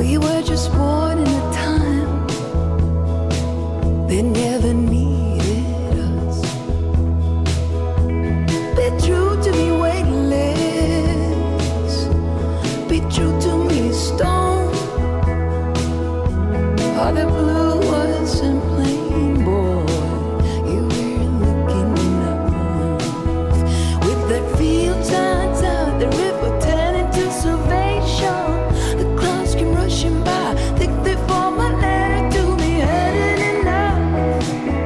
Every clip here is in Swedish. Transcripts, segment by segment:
We were just born in a time they never needed us. Be true to me, weightless. Be true to me, stone. All the blue was in plain, boy. You were looking enough. With the field turns out, the river turned into salvation. The clouds came rushing by, thick they form a letter to me, hurting enough.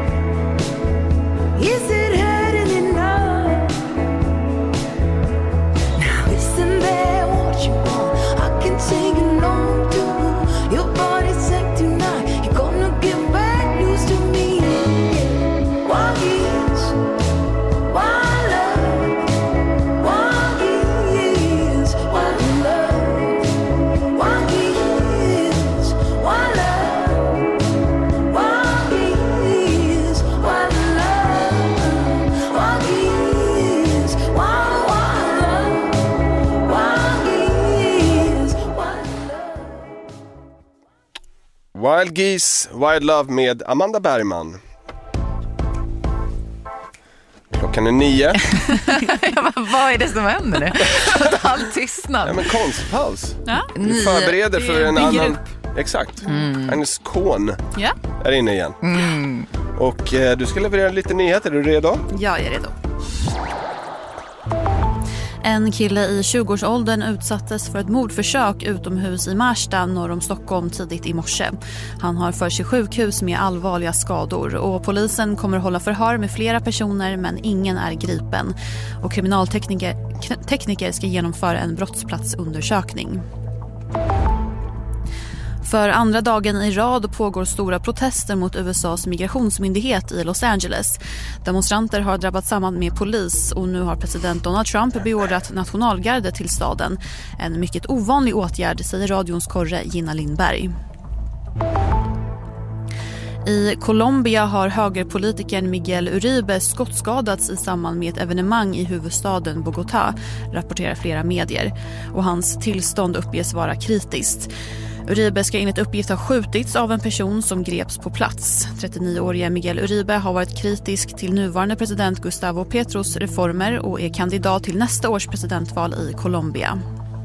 Is it hurting enough? Now isn't there what you want? I can sing along to your body sick tonight. You're gonna give bad news to me. Wild geese, wild love. Wild geese, wild love. Wild geese, wild love. Wild geese, wild love. Wild geese, wild love. Wild geese, wild love. Wild Geese, Wild Love med Amanda Bergman. Klockan är 9. Vad är det som händer nu? All tystnad. Ja, men konstpaus. Ja. Vi förbereder för en bygger annan... upp. Exakt. Agnes Kohn Ja. är inne igen. Och du ska leverera lite nyheter. Är du redo? Jag är redo. En kille i 20-årsåldern utsattes för ett mordförsök utomhus i Märsta norr om Stockholm tidigt i morse. Han har förts till sjukhus med allvarliga skador och polisen kommer hålla förhör med flera personer men ingen är gripen. Och kriminaltekniker ska genomföra en brottsplatsundersökning. För andra dagen i rad pågår stora protester mot USAs migrationsmyndighet i Los Angeles. Demonstranter har drabbat samman med polis och nu har president Donald Trump beordrat nationalgarde till staden. En mycket ovanlig åtgärd, säger radions korre Gina Lindberg. I Colombia har högerpolitikern Miguel Uribe skottskadats i samband med ett evenemang i huvudstaden Bogotá, rapporterar flera medier. Och hans tillstånd uppges vara kritiskt. Uribe ska enligt uppgift ha skjutits av en person som greps på plats. 39-åriga Miguel Uribe har varit kritisk till nuvarande president Gustavo Petros reformer och är kandidat till nästa års presidentval i Colombia.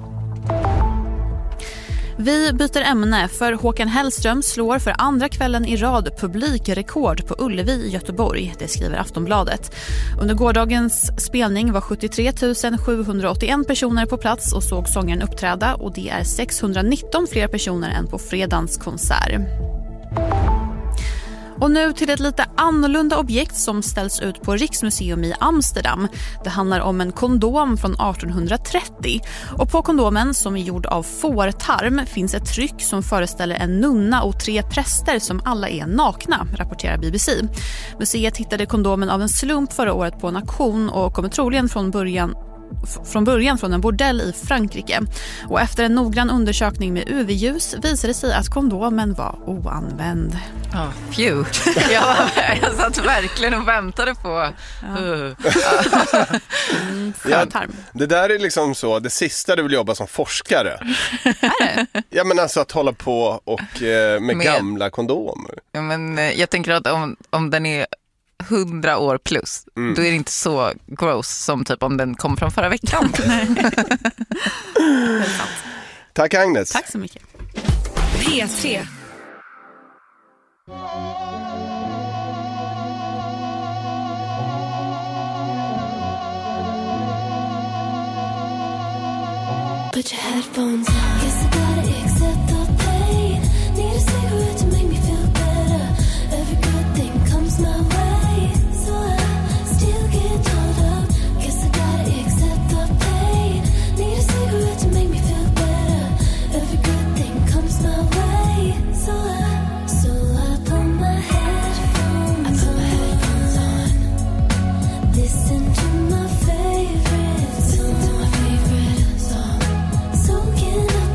Vi byter ämne, för Håkan Hellström slår för andra kvällen i rad publikrekord på Ullevi i Göteborg, det skriver Aftonbladet. Under gårdagens spelning var 73 781 personer på plats och såg sångaren uppträda, och det är 619 fler personer än på fredagens konsert. Och nu till ett lite annorlunda objekt som ställs ut på Riksmuseum i Amsterdam. Det handlar om en kondom från 1830. Och på kondomen, som är gjord av fårtarm, finns ett tryck som föreställer en nunna och 3 präster som alla är nakna, rapporterar BBC. Museet hittade kondomen av en slump förra året på en auktion och kommer troligen från början från en bordell i Frankrike. Och efter en noggrann undersökning med UV-ljus visade det sig att kondomen var oanvänd. Jag satt verkligen och väntade på det där är liksom så, det sista du vill jobba som forskare. Är det? Ja, men alltså att hålla på och med gamla kondomer. Ja, men jag tänker att om den är 100 år plus, då är det inte så gross som typ om den kom från förra veckan. Tack Agnes. Tack så mycket. P3. Put your headphones on. Guess I gotta accept the pain. Need a cigarette to make me feel better. Every good thing comes my way, so I still get caught up. Guess I gotta accept the pain. Need a cigarette to make me feel better. Every good thing comes my way, so I put my headphones on. Listen to my favorite song. Soaking up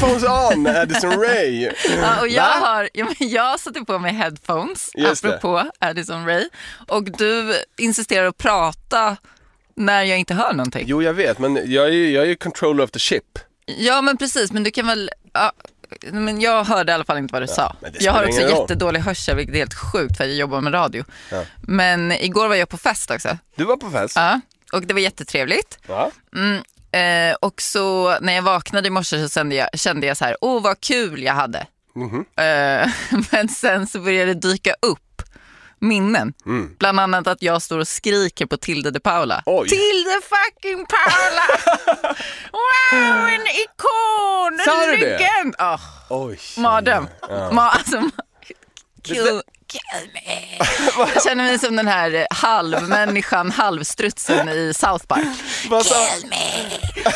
Headphones on, Addison Rae. Ja, och jag satte på mig headphones, apropå Addison Rae. Och du insisterar att prata när jag inte hör någonting. Jo, jag vet, men jag är ju controller of the ship. Ja, men precis, men du kan väl... men jag hörde i alla fall inte vad du sa. Jag har också jättedålig hörsel, vilket är helt sjukt för att jag jobbar med radio. Ja. Men igår var jag på fest också. Du var på fest? Ja, och det var jättetrevligt. Ja. Och så när jag vaknade i morse så kände jag så här, vad kul jag hade. Men sen så började det dyka upp minnen. Bland annat att jag står och skriker på Tilde de Paula. Oj. Tilde fucking Paula! Wow, en ikon! Sa du det? Oj. Mardröm. Kill me. Jag känner mig som den här halvmänniskan, halvstrutsen i South Park. Kill me.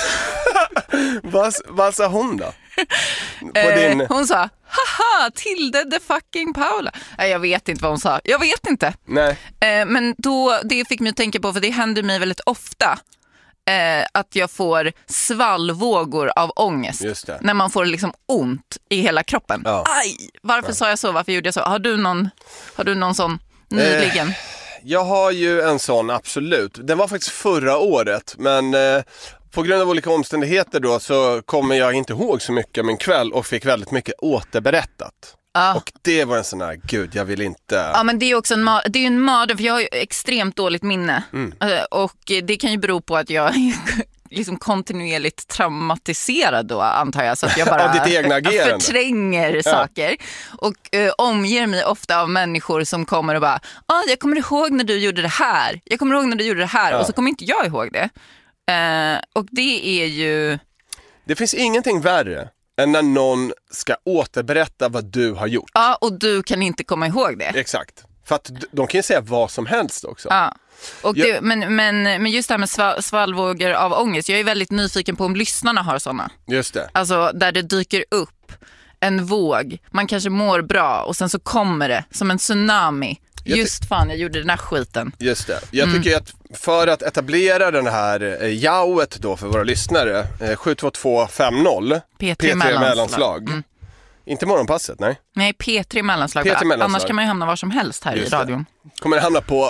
Vad sa hon då? Hon sa, haha, Tilde the fucking Paula. Nej, jag vet inte vad hon sa. Jag vet inte. Nej. Men då, det fick mig att tänka på, för det händer mig väldigt ofta. Att jag får svallvågor av ångest. Just det. När man får liksom ont i hela kroppen. Ja. Aj, varför sa jag så? Varför gjorde jag så? Har du någon sån nyligen? Jag har ju en sån, absolut. Den var faktiskt förra året, men på grund av olika omständigheter då så kommer jag inte ihåg så mycket av min kväll och fick väldigt mycket återberättat. Och det var en sån här, gud, jag vill inte... Ja, men det är också en mardröm, för jag har ju extremt dåligt minne. Och det kan ju bero på att jag är liksom kontinuerligt traumatiserad då, antar jag. Så att jag bara ditt egna agerande. Förtränger saker. Och omger mig ofta av människor som kommer och bara, jag kommer ihåg när du gjorde det här. Jag kommer ihåg när du gjorde det här. Och så kommer inte jag ihåg det. Och det är ju... Det finns ingenting värre än när någon ska återberätta vad du har gjort. Ja, och du kan inte komma ihåg det. Exakt. För att de kan ju säga vad som helst också. Ja. Och men just det här med svallvågor av ångest, jag är väldigt nyfiken på om lyssnarna har såna. Just det. Alltså där det dyker upp en våg, man kanske mår bra och sen så kommer det som en tsunami. Jag gjorde den här skiten. Just det. Jag tycker att för att etablera den här jauet då för våra lyssnare, 72250 P3 mellanslag. Inte morgonpasset, nej. Nej, P3 mellanslag. Annars kan man ju hamna var som helst här i radion. Kommer det hamna på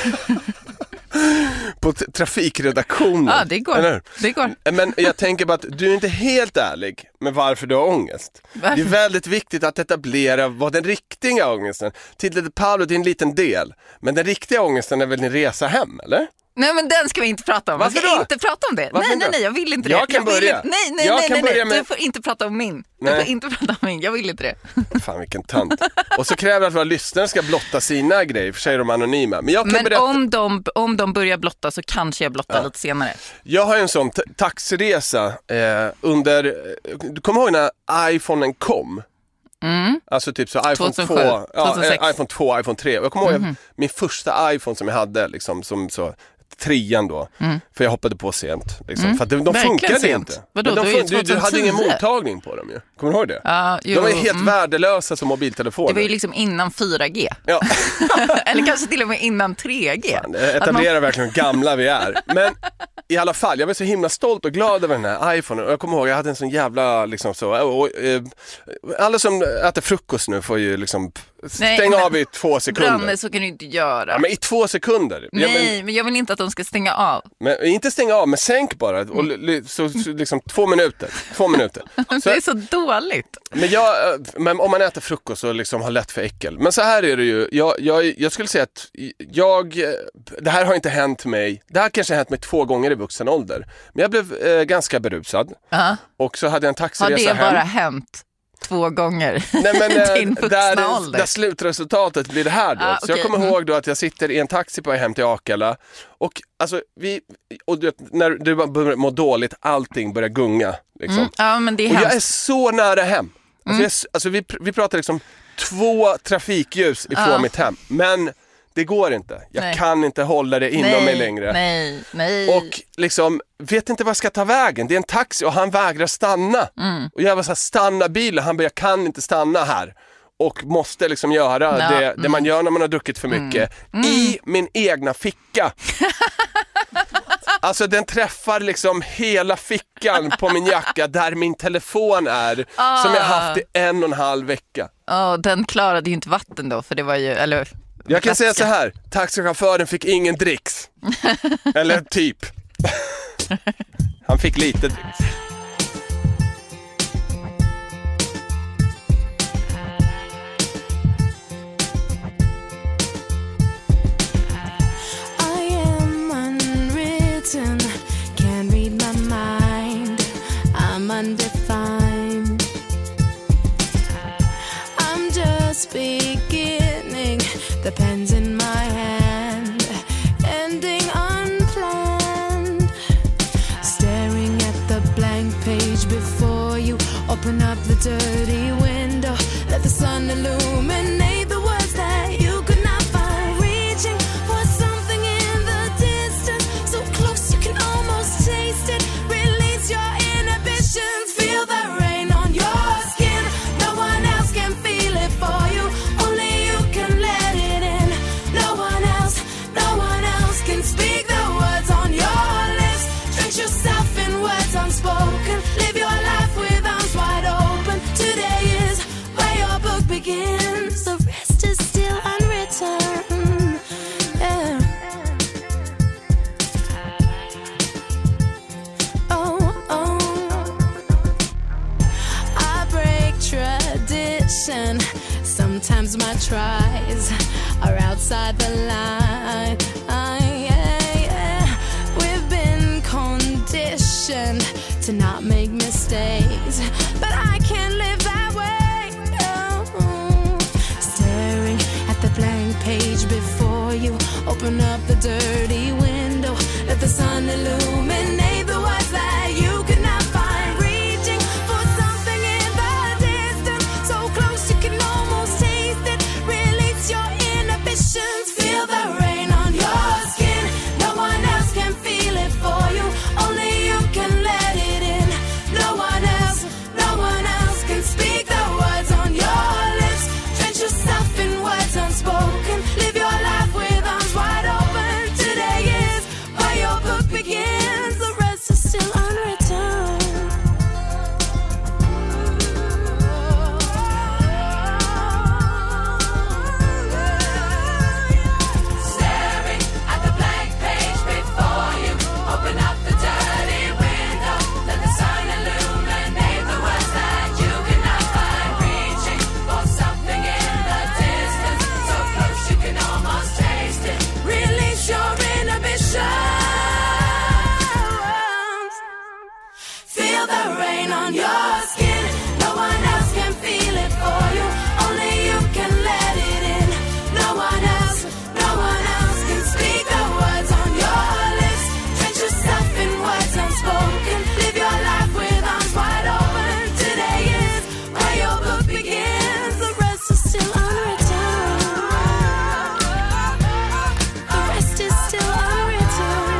på trafikredaktionen. Ja, det går. Men jag tänker bara att du är inte helt ärlig med varför du har ångest. Varför? Det är väldigt viktigt att etablera vad den riktiga ångesten. Tilde de Paula, det är en liten del. Men den riktiga ångesten är väl din resa hem, eller? Nej, men den ska vi inte prata om. Varför jag ska inte prata om det. Nej, jag vill inte det. Jag kan börja. Nej. Du får inte prata om min. Jag vill inte det. Fan, vilken tant. Och så kräver att våra lyssnare ska blotta sina grejer, för sig är de anonyma. Men om de börjar blotta så kanske jag blottar lite senare. Jag har ju en sån taxiresa under... Du kommer ihåg när iPhonen kom? Alltså typ så iPhone 2007, 2, iPhone 2, iPhone 3. Jag kommer ihåg min första iPhone som jag hade liksom, som så 3:an då. För jag hoppade på sent liksom, för att de funkade sent. Inte. Vadå, du hade ingen mottagning på dem ju. Kommer du ihåg det? De var helt värdelösa som mobiltelefoner. Det var ju liksom innan 4G. Ja. Eller kanske till och med innan 3G. Fan, det etablerar verkligen hur gamla vi är. Men i alla fall, jag var så himla stolt och glad över den här iPhone. Och jag kommer ihåg, jag hade en sån jävla liksom så. Alla som äter frukost nu får ju liksom stänga av i 2 sekunder. Branne, så kan du inte göra. Ja, men i 2 sekunder. Men jag vill inte att de ska stänga av. Men inte stänga av, men sänk bara. Och så liksom 2 minuter. 2 minuter. Så, det är så dåligt. Men om man äter frukost så liksom har lätt för äckel. Men så här är det ju. Jag skulle säga att det här har inte hänt mig. Det här kanske har hänt mig 2 gånger i vuxen ålder. Men jag blev ganska berusad. Och så hade jag en taxiresa hem. Har det bara hänt 2 gånger? Nej, men din vuxna ålder? Där slutresultatet blir det här då. Så jag kommer ihåg då att jag sitter i en taxi på väg hem till Akalla. Och alltså när du börjar må dåligt, allting börjar gunga liksom. Ja, men det är och jag är så nära hem. Alltså vi pratar liksom 2 trafikljus ifrån mitt hem. Men det går inte. Jag kan inte hålla det inom mig längre. Nej. Och liksom, vet inte vad jag ska ta vägen. Det är en taxi och han vägrar stanna. Och jag var så här, stanna bilen. Han bara, jag kan inte stanna här. Och måste liksom göra det man gör när man har druckit för mycket. I min egna ficka. Alltså den träffar liksom hela fickan på min jacka där min telefon är, som jag haft i 1,5 vecka. Den klarade ju inte vatten då, för det var ju, eller... Jag kan säga så här, taxichauffören fick ingen dricks. Eller typ. Han fick lite dricks. Undefined. I'm just beginning. The pen's in my hand, ending unplanned. Staring at the blank page before you. Open up the dirty window. Let the sun illuminate the words that you could not find. Reaching for something in the distance, so close you can almost taste it. Release your feel the rain on your skin. No one else can feel it for you. Only you can let it in. No one else can speak the words on your lips. Drench yourself in words unspoken. Live your life with arms wide open. Today is where your book begins. The rest is still unwritten. Yeah. Tradition. Sometimes my tries are outside the line. We've been conditioned to not make mistakes, but I can't live that way. No. Staring at the blank page before you. Open up the dirty window. Let the sun illuminate the words that you could not find. Feel the rain on your skin. No one else can feel it for you. Only you can let it in. No one else can speak the words on your lips. Drench yourself in words unspoken. Live your life with arms wide open. Today is where your book begins. The rest is still unwritten. Feel the rain on your skin. No one else can feel it for you. Only you can let it in. No one else can speak the words on your lips. Drench yourself in words unspoken. Live your life with arms wide open. Today is where your book begins. The rest is still unwritten. The rest is still unwritten.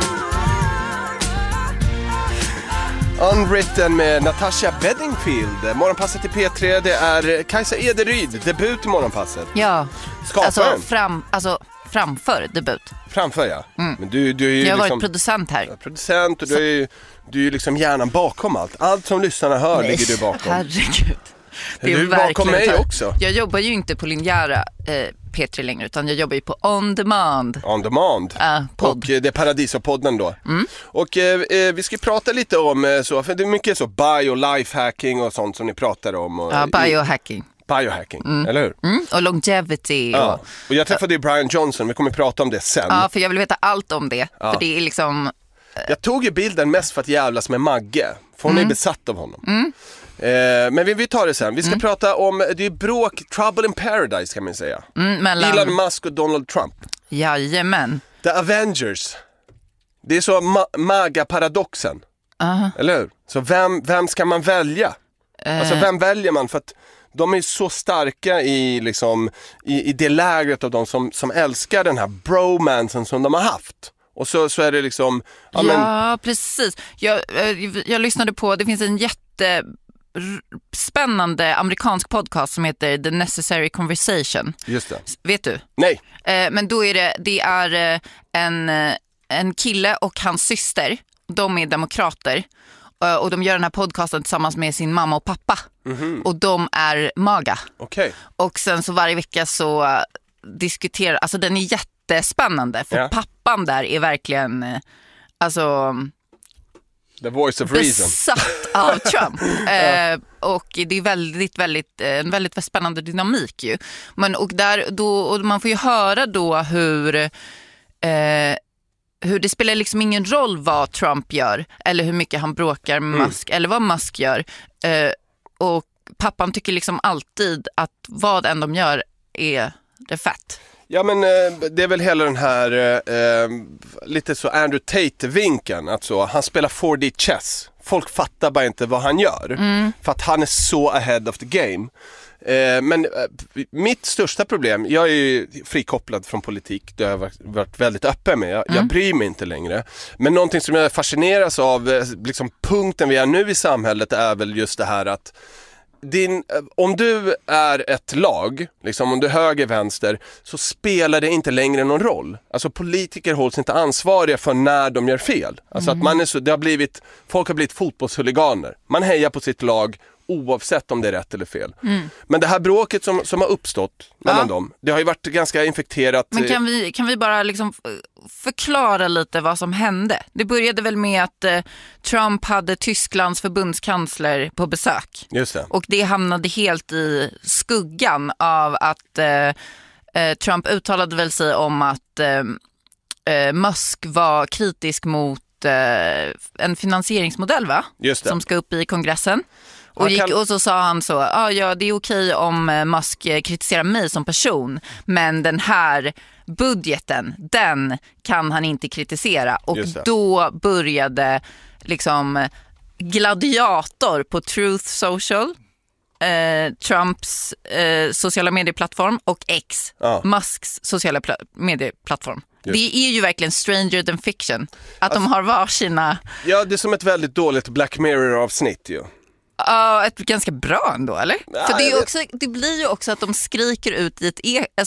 Unwritten med Natasha Bedingfield. Morgonpasset i P3, det är Kajsa Ederyd, debut i Morgonpasset. Ja, Skaparen. Framför debut. Framför, ja. Men du är ju jag har liksom varit producent här. Producent, och du är ju liksom hjärnan bakom allt. Allt som lyssnarna hör ligger du bakom. Herregud. Det är du bakom mig också. Jag jobbar ju inte på linjära P3 längre, utan jag jobbar ju på On Demand. On Demand. Podd. Och det är Paradiso-podden då. Och vi ska prata lite om så, för det är mycket så bio-lifehacking och sånt som ni pratar om. Och, Biohacking. Biohacking, eller hur? Och longevity. Ja. Och jag träffade ju Brian Johnson, vi kommer prata om det sen. Ja, för jag vill veta allt om det. Ja. För det är liksom... Jag tog ju bilden mest för att jävlas med Magge. För hon är besatt av honom. Men vi tar det sen. Vi ska prata om, det är bråk, trouble in paradise kan man säga. Mellan... Elon Musk och Donald Trump. Jajamän. The Avengers. Det är så MAGA-paradoxen. Eller hur? Så vem ska man välja? Alltså vem väljer man? För att de är så starka i, liksom, i det lägret av de som älskar den här bromansen som de har haft. Och så är det liksom... Ja, precis. Jag lyssnade på, det finns en jättespännande amerikansk podcast som heter The Necessary Conversation. Just det. Vet du? Nej. Men då är det är en kille och hans syster. De är demokrater. Och de gör den här podcasten tillsammans med sin mamma och pappa. Och de är MAGA. Okay. Och sen så varje vecka så diskuterar, alltså den är jättespännande. För pappan där är verkligen, alltså... The voice of reason. Besatt av Trump. Och det är en väldigt spännande dynamik ju. Men, och man får ju höra då hur det spelar liksom ingen roll vad Trump gör eller hur mycket han bråkar med Musk eller vad Musk gör. Och pappan tycker liksom alltid att vad än de gör är det fett. Ja, men det är väl hela den här lite så Andrew Tate-vinkeln. Alltså, han spelar 4D chess. Folk fattar bara inte vad han gör. För att han är så ahead of the game. Men mitt största problem, jag är ju frikopplad från politik. Det har jag varit väldigt öppen med. Jag bryr mig inte längre. Men någonting som jag fascineras av, liksom punkten vi är nu i samhället, är väl just det här att om du är ett lag, liksom om du är höger, vänster, så spelar det inte längre någon roll. Alltså politiker hålls inte ansvariga för när de gör fel. Alltså att man är så, folk har blivit fotbollshuliganer. Man hejar på sitt lag oavsett om det är rätt eller fel. Men det här bråket som har uppstått mellan dem, det har ju varit ganska infekterat. Men kan vi bara liksom förklara lite vad som hände? Det började väl med att Trump hade Tysklands förbundskansler på besök. Just det. Och det hamnade helt i skuggan av att Trump uttalade väl sig om att Musk var kritisk mot en finansieringsmodell, va? Just det. Som ska upp i kongressen. Och så sa han så, ja det är okej om Musk kritiserar mig som person, men den här budgeten, den kan han inte kritisera. Och då började liksom gladiator på Truth Social, Trumps sociala medieplattform, och X, Musks sociala medieplattform. Det är ju verkligen stranger than fiction att de har varsina... Ja, det är som ett väldigt dåligt Black Mirror-avsnitt ju. Ja, ett ganska bra ändå, eller? Ja, för det blir ju också att de skriker ut i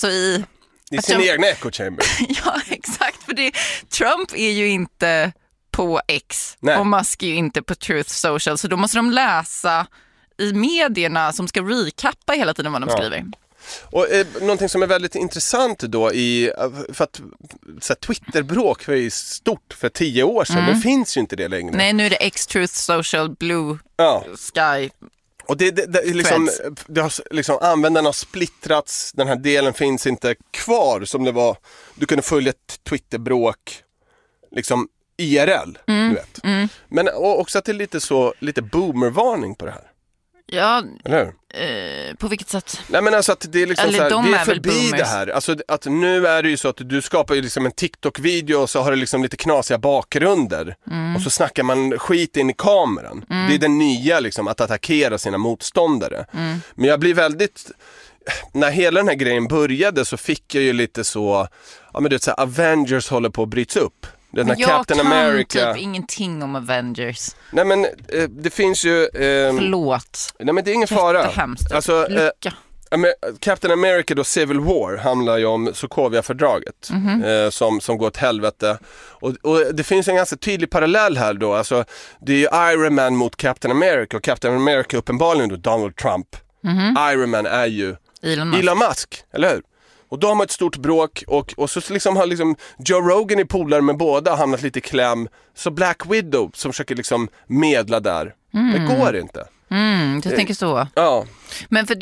i sin egna echo chamber. Ja, exakt. För Trump är ju inte på X. Nej. Och Musk är ju inte på Truth Social. Så då måste de läsa i medierna som ska recappa hela tiden vad de skriver. Och någonting som är väldigt intressant då för att så här, Twitter-bråk var ju stort för 10 år sedan. Det finns ju inte det längre. Nej, nu är det X-Truth Social, Blue Sky. Och det har liksom, användarna har splittrats. Den här delen finns inte kvar som det var. Du kunde följa ett Twitter-bråk liksom IRL, du vet. Men också att det är lite boomervarning på det här. Ja, eller hur? På vilket sätt? Nej, men alltså att det är liksom så här, vi är förbi det här. Alltså att nu är det ju så att du skapar ju liksom en TikTok-video och så har du liksom lite knasiga bakgrunder. Och så snackar man skit in i kameran. Det är den nya liksom, att attackera sina motståndare. Men jag blir väldigt... När hela den här grejen började så fick jag ju lite så... Ja, men det är så här, Avengers håller på att bryts upp. Den här Captain America. Jag kan typ ingenting om Avengers. Nej, men det finns ju... Förlåt. Nej, men det är ingen fara. Jättehemskt. Alltså, Lycka. Captain America då, Civil War, handlar ju om Sokovia-fördraget som går åt helvete. Och det finns en ganska tydlig parallell här då. Alltså, det är ju Iron Man mot Captain America. Och Captain America uppenbarligen då Donald Trump. Iron Man är ju Elon Musk, eller hur? Och då har man ett stort bråk och så liksom har liksom Joe Rogan i polare med båda hamnat lite i kläm. Så Black Widow som försöker liksom medla där. Det går inte. Jag tänker så. Ja. Men för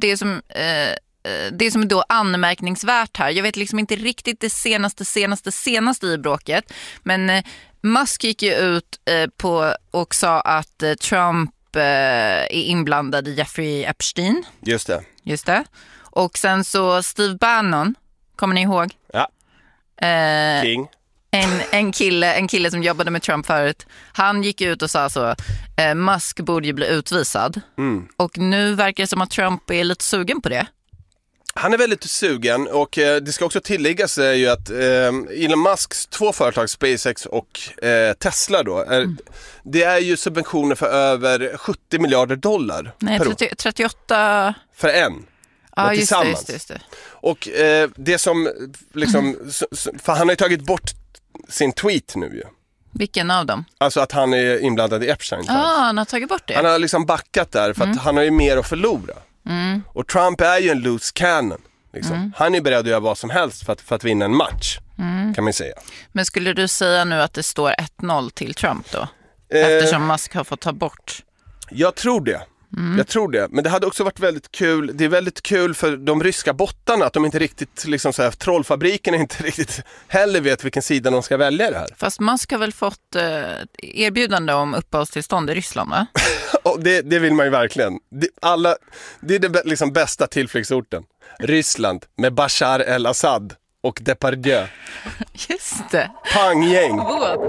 det som är då anmärkningsvärt här, jag vet liksom inte riktigt det senaste i bråket, men Musk gick ju ut och sa att Trump är inblandad i Jeffrey Epstein. Just det. Och sen så Steve Bannon, kommer ni ihåg? Ja. King. En kille som jobbade med Trump förut. Han gick ut och sa så, Musk borde ju bli utvisad. Och nu verkar det som att Trump är lite sugen på det. Han är väldigt sugen, och det ska också tilläggas ju att Elon Musks 2 företag, SpaceX och Tesla då, det är ju subventioner för över $70 miljarder per år. 38... För en. Ja, just det. Och det som liksom, för han har ju tagit bort sin tweet nu ju. Vilken av dem? Alltså att han är inblandad i Epstein. Han har tagit bort det. Han har liksom backat där för att han har ju mer att förlora. Och Trump är ju en loose cannon. Liksom. Han är beredd att göra vad som helst för att vinna en match, kan man säga. Men skulle du säga nu att det står 1-0 till Trump då? Eftersom Musk har fått ta bort. Jag tror det. Jag tror det. Men det hade också varit väldigt kul. Det är väldigt kul för de ryska bottarna att de inte riktigt, liksom så här, trollfabriken inte riktigt heller vet vilken sida de ska välja det här. Fast Musk har väl fått erbjudande om uppehållstillstånd i Ryssland, va? Och det vill man ju verkligen. Det är det liksom bästa tillflyktsorten. Ryssland med Bashar el-Assad och Depardieu. Just det. Panggäng.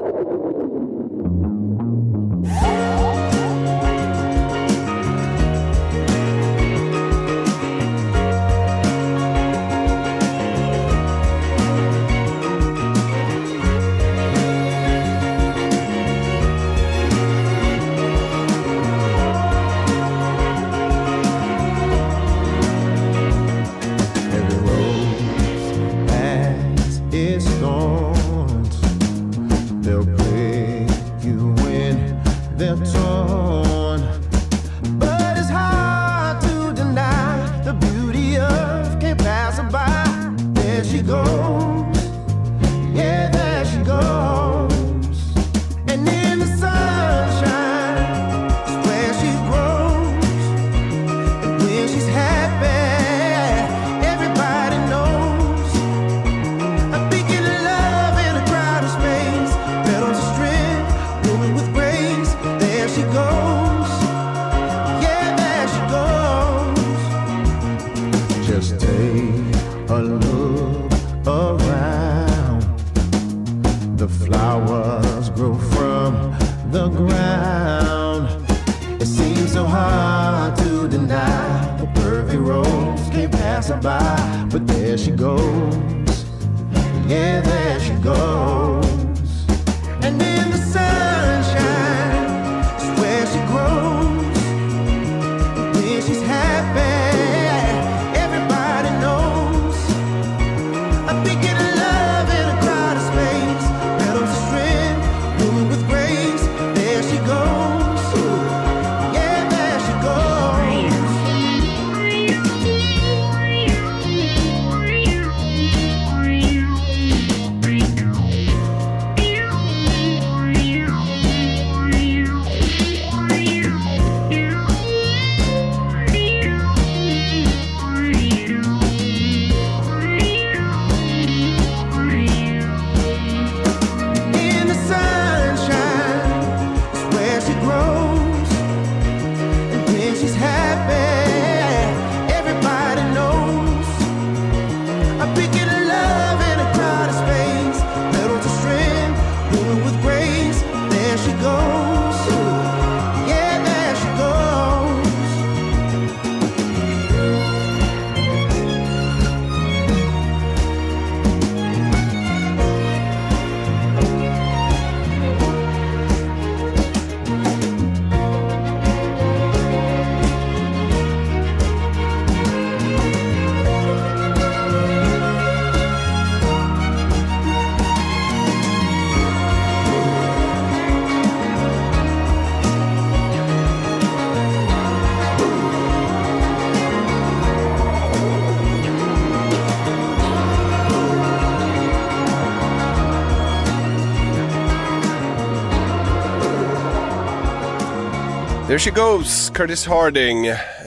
There she goes, Curtis Harding.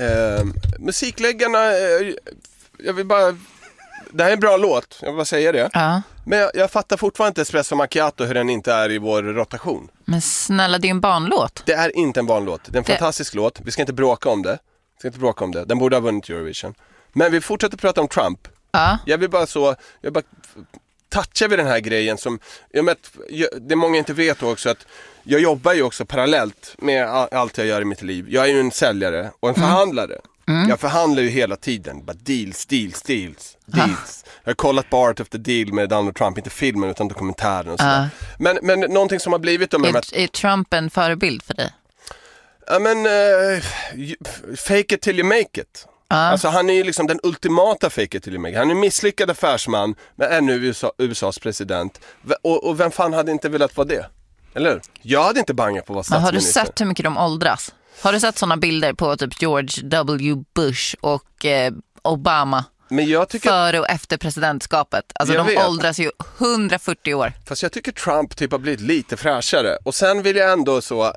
Musikläggarna, jag vill bara... Det här är en bra låt, jag vill bara säga det. Ja. Men jag fattar fortfarande inte Espresso Macchiato hur den inte är i vår rotation. Men snälla, det är en barnlåt. Det är inte en barnlåt, det är en fantastisk låt. Vi ska inte bråka om det. Den borde ha vunnit Eurovision. Men vi fortsätter prata om Trump. Ja. Jag vill bara toucha vid den här grejen som det många inte vet också, att jag jobbar ju också parallellt med allt jag gör i mitt liv. Jag är ju en säljare och en förhandlare. Jag förhandlar ju hela tiden. Bara deals. Jag har kollat på Art of the Deal med Donald Trump, inte filmen utan dokumentären och sådär. Men någonting som har blivit... Är Trump en förebild för dig? Ja men, fake it till you make it. Alltså han är ju liksom den ultimata fake it till mig. Han är en misslyckad affärsman, men ännu USAs president. Och vem fan hade inte velat vara det? Eller? Jag hade inte bangat på att vara statsminister. Har du sett hur mycket de åldras? Har du sett sådana bilder på typ George W. Bush och Obama? Men jag tycker... Före och efter presidentskapet. Alltså de åldras ju 140 år. Fast jag tycker Trump typ har blivit lite fräschare. Och sen vill jag ändå så...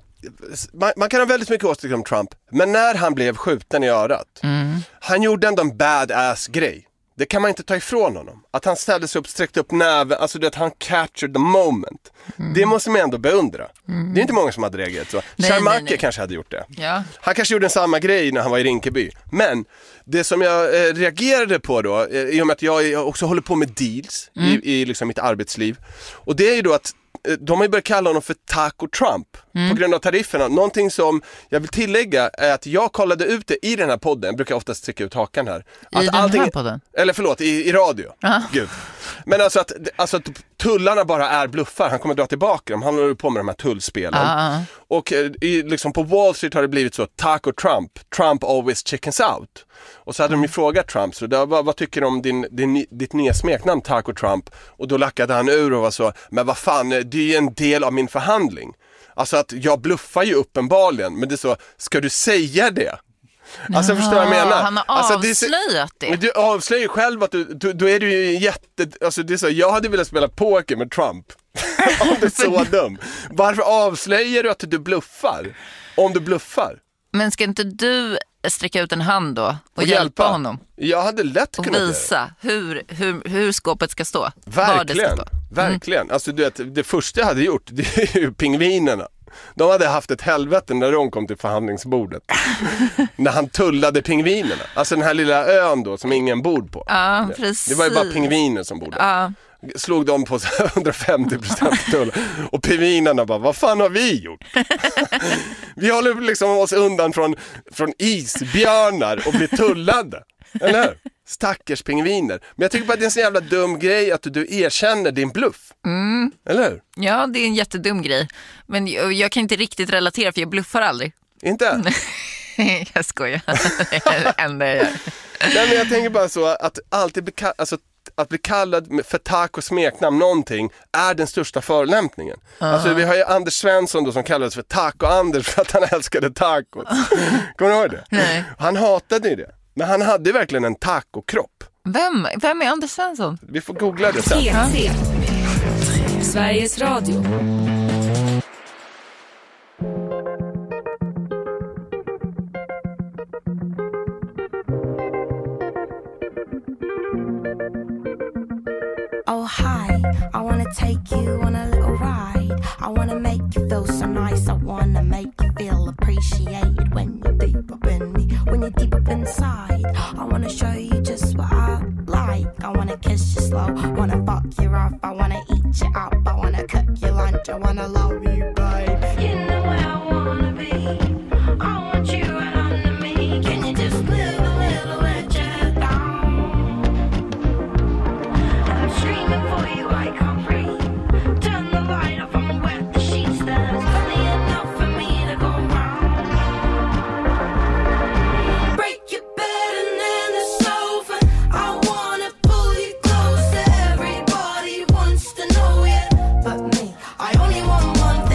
Man kan ha väldigt mycket åsikter om Trump. Men när han blev skjuten i örat, han gjorde ändå en badass grej. Det kan man inte ta ifrån honom. Att han ställde sig upp, sträckte upp näven, alltså det att han captured the moment. Det måste man ändå beundra. Det är inte många som hade reagerat så. Charmarke kanske hade gjort det. Ja. Han kanske gjorde en samma grej när han var i Rinkeby. Men det som jag reagerade på då, i och med att jag också håller på med deals i liksom mitt arbetsliv. Och det är ju då att de har ju börjat kalla honom för Taco Trump på grund av tarifferna. Någonting som jag vill tillägga är att jag kollade ut det i den här podden. Jag brukar oftast trycka ut hakan här. I den här podden? Eller förlåt, i radio. Gud. Men alltså att tullarna bara är bluffar. Han kommer dra tillbaka dem. Han håller på med de här tullspelen. Och liksom på Wall Street har det blivit så Taco Trump always chickens out. Och så hade de ju frågat Trump, så då, vad tycker du om ditt nya smeknamn Taco Trump? Och då lackade han ur och var så, men vad fan, det är ju en del av min förhandling. Alltså att jag bluffar ju uppenbarligen, men det är så, ska du säga det? Alltså förstår jag menar? Han har avslöjat det. Du avslöjar ju själv att då är du ju alltså det är så, jag hade velat spela poker med Trump. Om det är så dum. Varför avslöjar du att du bluffar? Om du bluffar. Men ska inte du sträcka ut en hand då och hjälpa honom? Jag hade lätt och kunnat visa hur skåpet ska stå. Verkligen, verkligen. Alltså du vet, det första jag hade gjort, det är ju pingvinerna. De hade haft ett helvete när de kom till förhandlingsbordet. När han tullade pingvinerna. Alltså den här lilla ön då som ingen bor på. Ja, precis. Det var ju bara pingviner som bodde. Ja. Slog de på 150% tull. Och pingvinerna bara, vad fan har vi gjort? Vi håller liksom oss undan från isbjörnar och blir tullade. Eller? Stackars pingviner. Men jag tycker bara att det är en så jävla dum grej att du erkänner din bluff. Eller? Ja, det är en jättedum grej. Men jag kan inte riktigt relatera för jag bluffar aldrig. Inte? Jag skojar. Enda jag gör. Nej, men jag tänker bara så att alltid att bli kallad för taco smeknamn någonting är den största förolämpningen. Alltså vi har ju Anders Svensson då som kallades för Taco Anders för att han älskade tacos. Kommer du ihåg det? Nej. Han hatade ju det. Men han hade verkligen en taco-kropp. Vem är Anders Svensson? Vi får googla det sen. P3. Sveriges Radio. Oh hi, I wanna take you on a little ride. I wanna make you feel so nice. I wanna make you feel appreciated when you're deep up in me, when you're deep up inside. I wanna show you just what I like. I wanna kiss you slow, wanna fuck you rough. I wanna eat you up, I wanna cook you lunch. I wanna love you, babe. You know where I wanna be. I want you right under me. Can you just live a little bit down? I'm screaming for you, I can't breathe. Turn the light off, I'm wet the sheets. There's plenty enough for me to go round. Break your bed and then the sofa. I wanna pull you closer. Everybody wants to know you, but me, I only want one thing.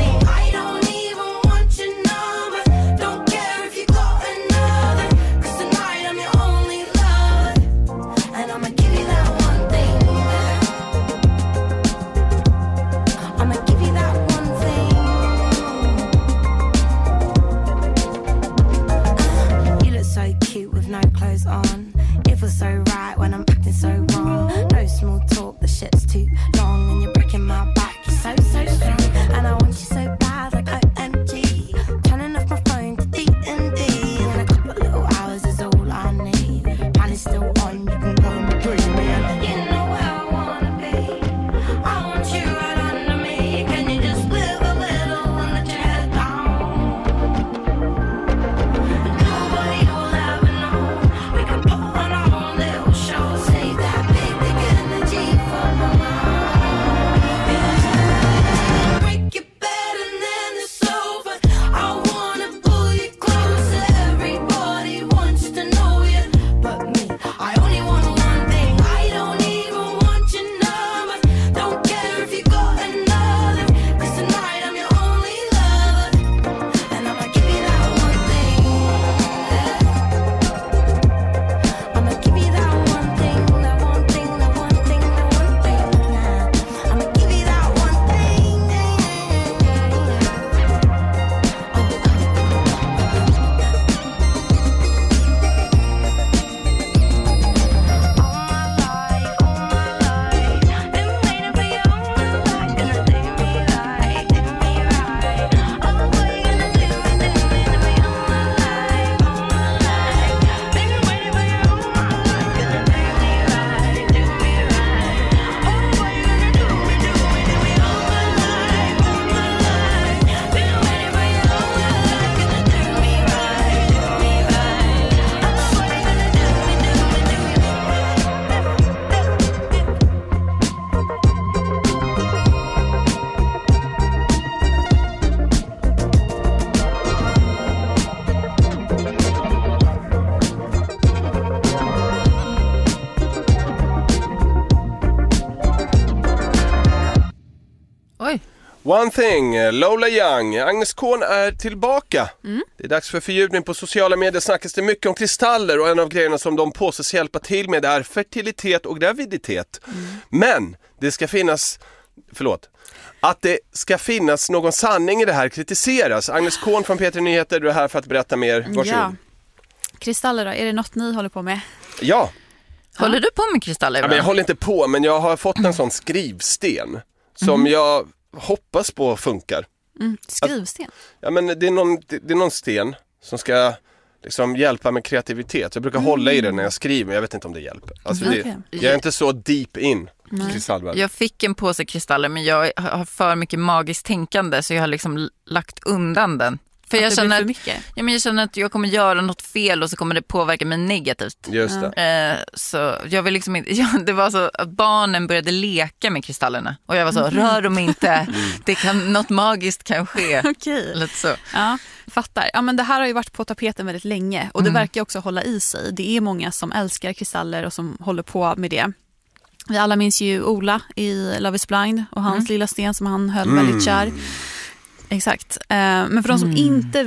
One thing, Lola Young. Agnes Korn är tillbaka. Det är dags för fördjupning på sociala medier. Snackas det mycket om kristaller och en av grejerna som de påstås hjälpa till med är fertilitet och graviditet. Men det ska finnas, att det ska finnas någon sanning i det här kritiseras. Agnes Korn från P3 Nyheter, du är här för att berätta mer. Varsågod. Ja. Kristaller då, är det något ni håller på med? Ja. Håller du på med kristaller? Ja, men jag håller inte på, men jag har fått en sån skrivsten som jag hoppas på funkar. Skrivsten? Ja, men det är någon sten som ska liksom hjälpa med kreativitet. Jag brukar hålla i den när jag skriver, men jag vet inte om det hjälper. Alltså jag är inte så deep in i kristallvärlden. Jag fick en påse kristaller, men jag har för mycket magiskt tänkande så jag har liksom lagt undan den. För jag känner att jag kommer göra något fel och så kommer det påverka mig negativt. Just det. Så jag vill liksom inte, det var så att barnen började leka med kristallerna och jag var så, rör dem inte, något magiskt kan ske. Okej. Lite så. Ja, fattar. Ja, men det här har ju varit på tapeten väldigt länge och det verkar också hålla i sig. Det är många som älskar kristaller och som håller på med det. Vi alla minns ju Ola i Love is Blind och hans lilla sten som han höll väldigt kär. Exakt. Men för de som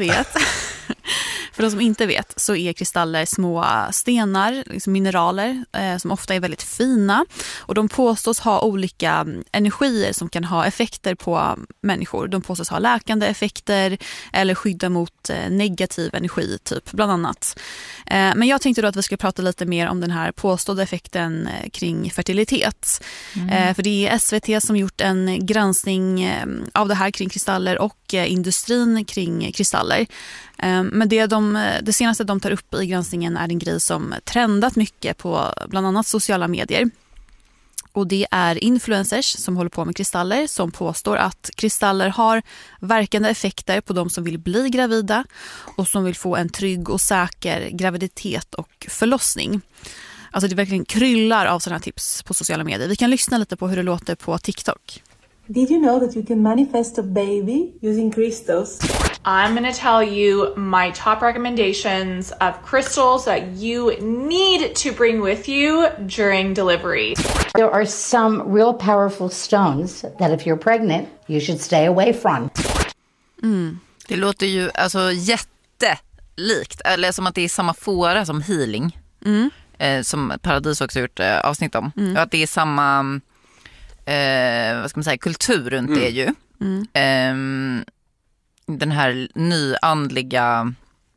inte vet så är kristaller små stenar, liksom mineraler som ofta är väldigt fina och de påstås ha olika energier som kan ha effekter på människor. De påstås ha läkande effekter eller skydda mot negativ energi typ bland annat. Men jag tänkte då att vi skulle prata lite mer om den här påstådda effekten kring fertilitet. För det är SVT som gjort en granskning av det här kring kristaller och industrin kring kristaller. Men det senaste de tar upp i granskningen är en grej som trendat mycket på bland annat sociala medier. Och det är influencers som håller på med kristaller som påstår att kristaller har verkande effekter på de som vill bli gravida och som vill få en trygg och säker graviditet och förlossning. Alltså det verkligen kryllar av sådana tips på sociala medier. Vi kan lyssna lite på hur det låter på TikTok. Did you know that you can manifest a baby using crystals? I'm going to tell you my top recommendations of crystals that you need to bring with you during delivery. There are some real powerful stones that if you're pregnant, you should stay away from. Det låter ju alltså jättelikt, eller som att det är samma fåra som healing. Som Paradis också gjort avsnitt om. Och att det är samma vad ska man säga, kultur runt det ju. Den här nyandliga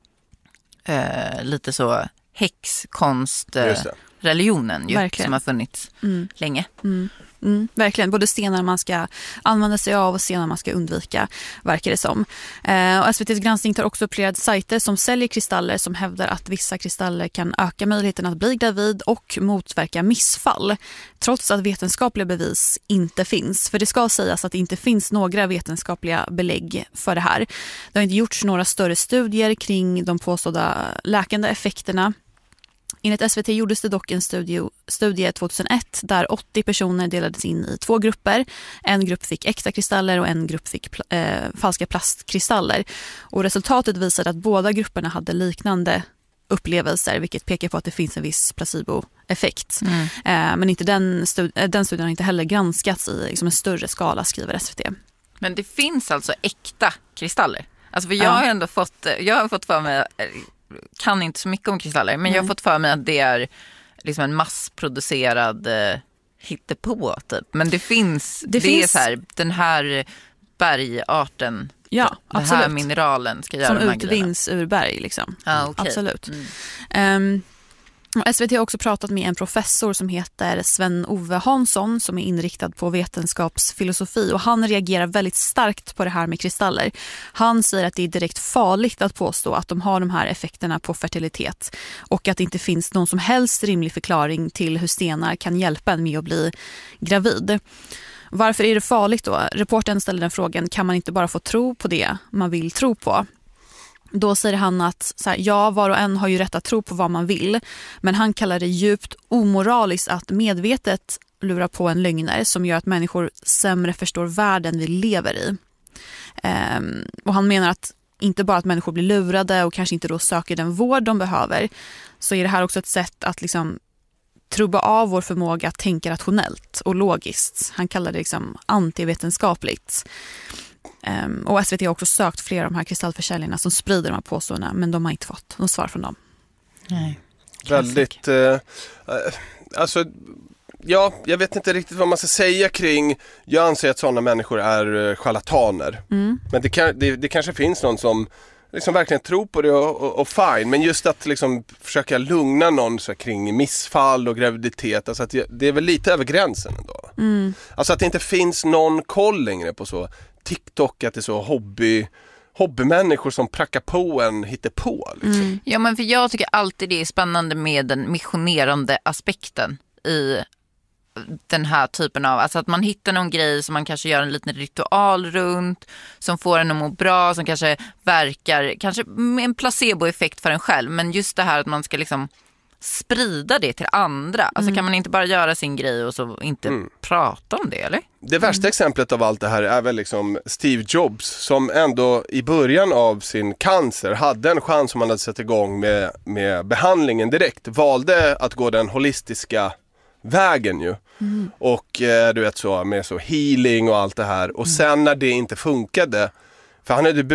lite så häxkonst religionen ju, som har funnits länge. Verkligen, både stenar man ska använda sig av och stenar man ska undvika, verkar det som. Och SVT:s granskning tar också upp flera sajter som säljer kristaller som hävdar att vissa kristaller kan öka möjligheten att bli gravid och motverka missfall, trots att vetenskapliga bevis inte finns. För det ska sägas att det inte finns några vetenskapliga belägg för det här. Det har inte gjorts några större studier kring de påstådda läkande effekterna. Enligt SVT gjordes det dock en studie 2001 där 80 personer delades in i 2 grupper. En grupp fick äkta kristaller och en grupp fick falska plastkristaller. Och resultatet visade att båda grupperna hade liknande upplevelser, vilket pekar på att det finns en viss placeboeffekt. Men inte den studien har inte heller granskats i liksom en större skala, skriver SVT. Men det finns alltså äkta kristaller? Alltså för jag har ändå fått för mig, kan inte så mycket om kristaller, men jag har fått för mig att det är liksom en massproducerad hittepå typ. Men det finns är så här, den här bergarten, den absolut. här mineralen ska göra som de här utvinns ur berg liksom. Okay. Absolut. SVT har också pratat med en professor som heter Sven-Ove Hansson som är inriktad på vetenskapsfilosofi och han reagerar väldigt starkt på det här med kristaller. Han säger att det är direkt farligt att påstå att de har de här effekterna på fertilitet och att det inte finns någon som helst rimlig förklaring till hur stenar kan hjälpa en med att bli gravid. Varför är det farligt då? Reportern ställer den frågan, kan man inte bara få tro på det man vill tro på? Då säger han att var och en har ju rätt att tro på vad man vill. Men han kallar det djupt omoraliskt att medvetet lura på en lögner som gör att människor sämre förstår världen vi lever i. Och han menar att inte bara att människor blir lurade och kanske inte då söker den vård de behöver, så är det här också ett sätt att liksom trubba av vår förmåga att tänka rationellt och logiskt. Han kallar det liksom antivetenskapligt. Och SVT har också sökt flera av de här kristallförsäljarna som sprider de här påståendena, men de har inte fått något svar från dem. Nej. Väldigt, alltså, ja, jag vet inte riktigt vad man ska säga kring, jag anser att sådana människor är charlataner. Men det kanske finns någon som liksom verkligen tror på det och fine, men just att liksom försöka lugna någon så kring missfall och graviditet, alltså att det är väl lite över gränsen ändå. Alltså att det inte finns någon koll längre på så TikTok, att det är så hobbymänniskor som prackar på en hittepå liksom. Ja, men för jag tycker alltid det är spännande med den missionerande aspekten i den här typen av, alltså att man hittar någon grej som man kanske gör en liten ritual runt, som får en att må bra, som kanske verkar, kanske med en placeboeffekt för en själv, men just det här att man ska liksom sprida det till andra. Alltså kan man inte bara göra sin grej och så inte prata om det, eller? Det värsta exemplet av allt det här är väl liksom Steve Jobs, som ändå i början av sin cancer hade en chans som han hade satt igång med behandlingen direkt. Valde att gå den holistiska vägen ju. Och du vet så med så healing och allt det här. Och sen när det inte funkade, för han hade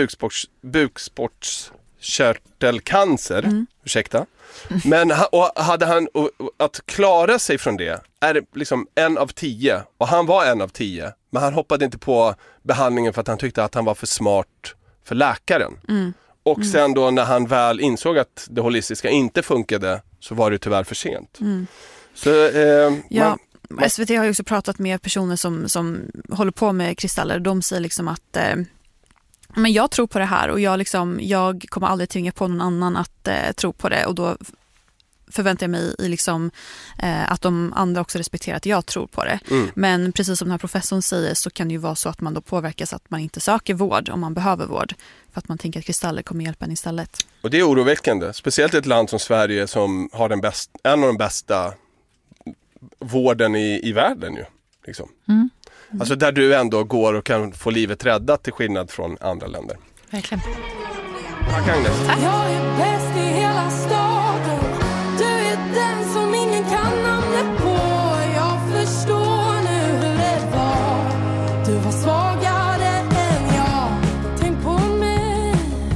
bukspottkörtelcancer, ursäkta. Men hade han att klara sig från det är liksom 1 av 10, och han var 1 av 10, men han hoppade inte på behandlingen för att han tyckte att han var för smart för läkaren. Och sen då när han väl insåg att det holistiska inte funkade, så var det tyvärr för sent. Så, SVT har ju också pratat med personer som håller på med kristaller. De säger liksom att men jag tror på det här, och jag kommer aldrig tvinga på någon annan att tro på det, och då förväntar jag mig liksom, att de andra också respekterar att jag tror på det. Men precis som den här professorn säger, så kan det ju vara så att man då påverkas att man inte söker vård om man behöver vård, för att man tänker att kristaller kommer hjälpa en istället. Och det är oroväckande, speciellt i ett land som Sverige som har en av de bästa vården i världen ju, liksom. Alltså där du ändå går och kan få livet räddat, till skillnad från andra länder. Verkligen. Tack Agnes. Jag är bäst i hela staden. Du är den som ingen kan namnet på. Jag förstår nu hur det var. Du var svagare än jag. Tänk på mig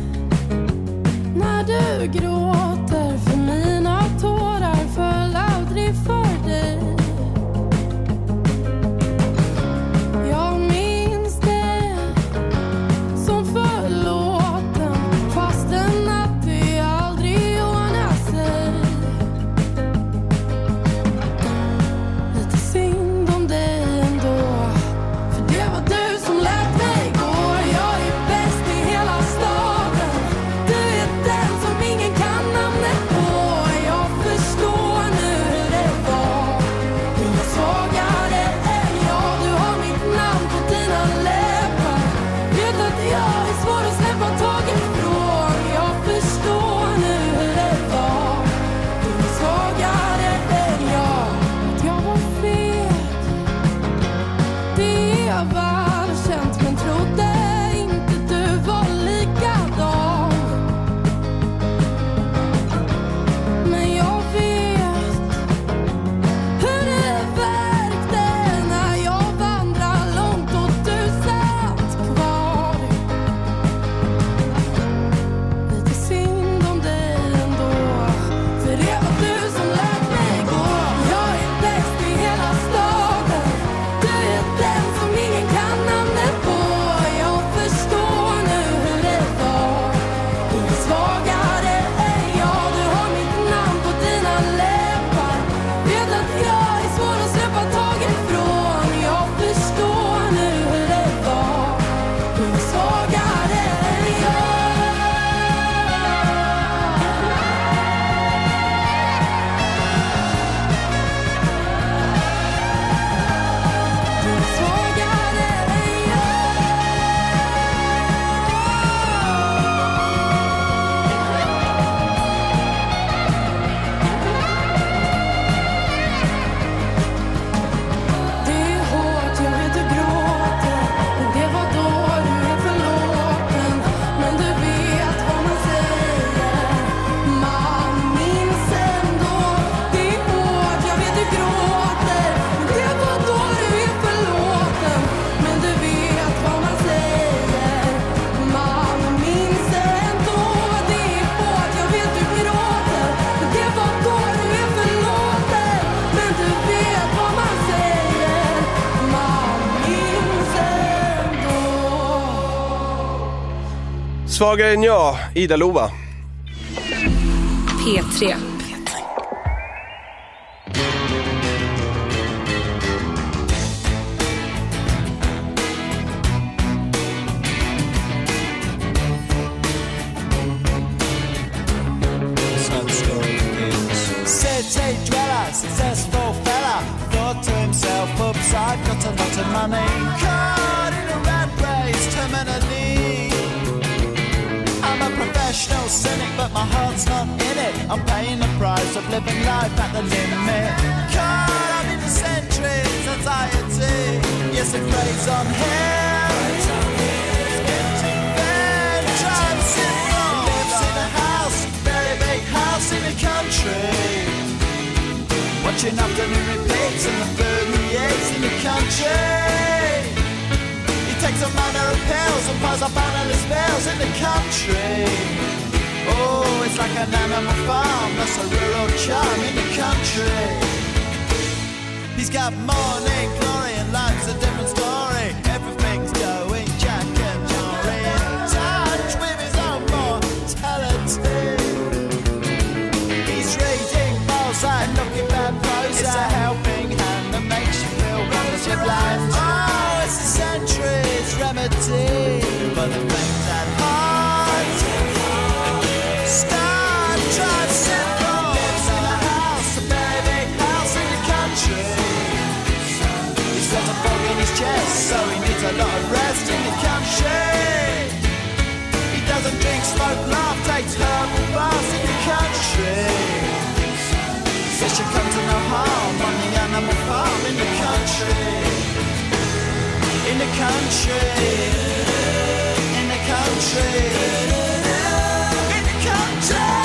när du gråter, för mina tårar föll aldrig för dig. Jag minns det som förlåten, fastän att det aldrig Svagare än jag, Ida Lova. P3. City dweller, successful fella, thought to himself, oops, I've got a lot of money. Caught in a rat race, terminally. I'm a professional cynic, but my heart's not in it. I'm paying the price of living life at the limit. Caught up in the centuries, anxiety. Yes, it preys on him. Empty bed, drives him wrong. Lives in a house, very big house in the country. Watching afternoon repeats and the food he eats in the country. He takes a manner of pills and piles up analyst spells in the country. Oh, it's like an animal farm, that's a rural charm in the country. He's got morning glory and life's a different story. Everything's going Jack and Jory, in touch with his own mortality. He's reading Mozart, looking bad prose. It's a helping hand that makes you feel wonderfully blind. Oh, it's a century's remedy for the things at heart. Star Trek syndrome. Lives in a house, a very big house in the country. He's got a fog in his chest, so he needs a lot of rest in the country. He doesn't drink, smoke, laugh, takes herbal baths in the country. Fish should come to no harm on the animal farm in the country. In the country. In the country. In the country.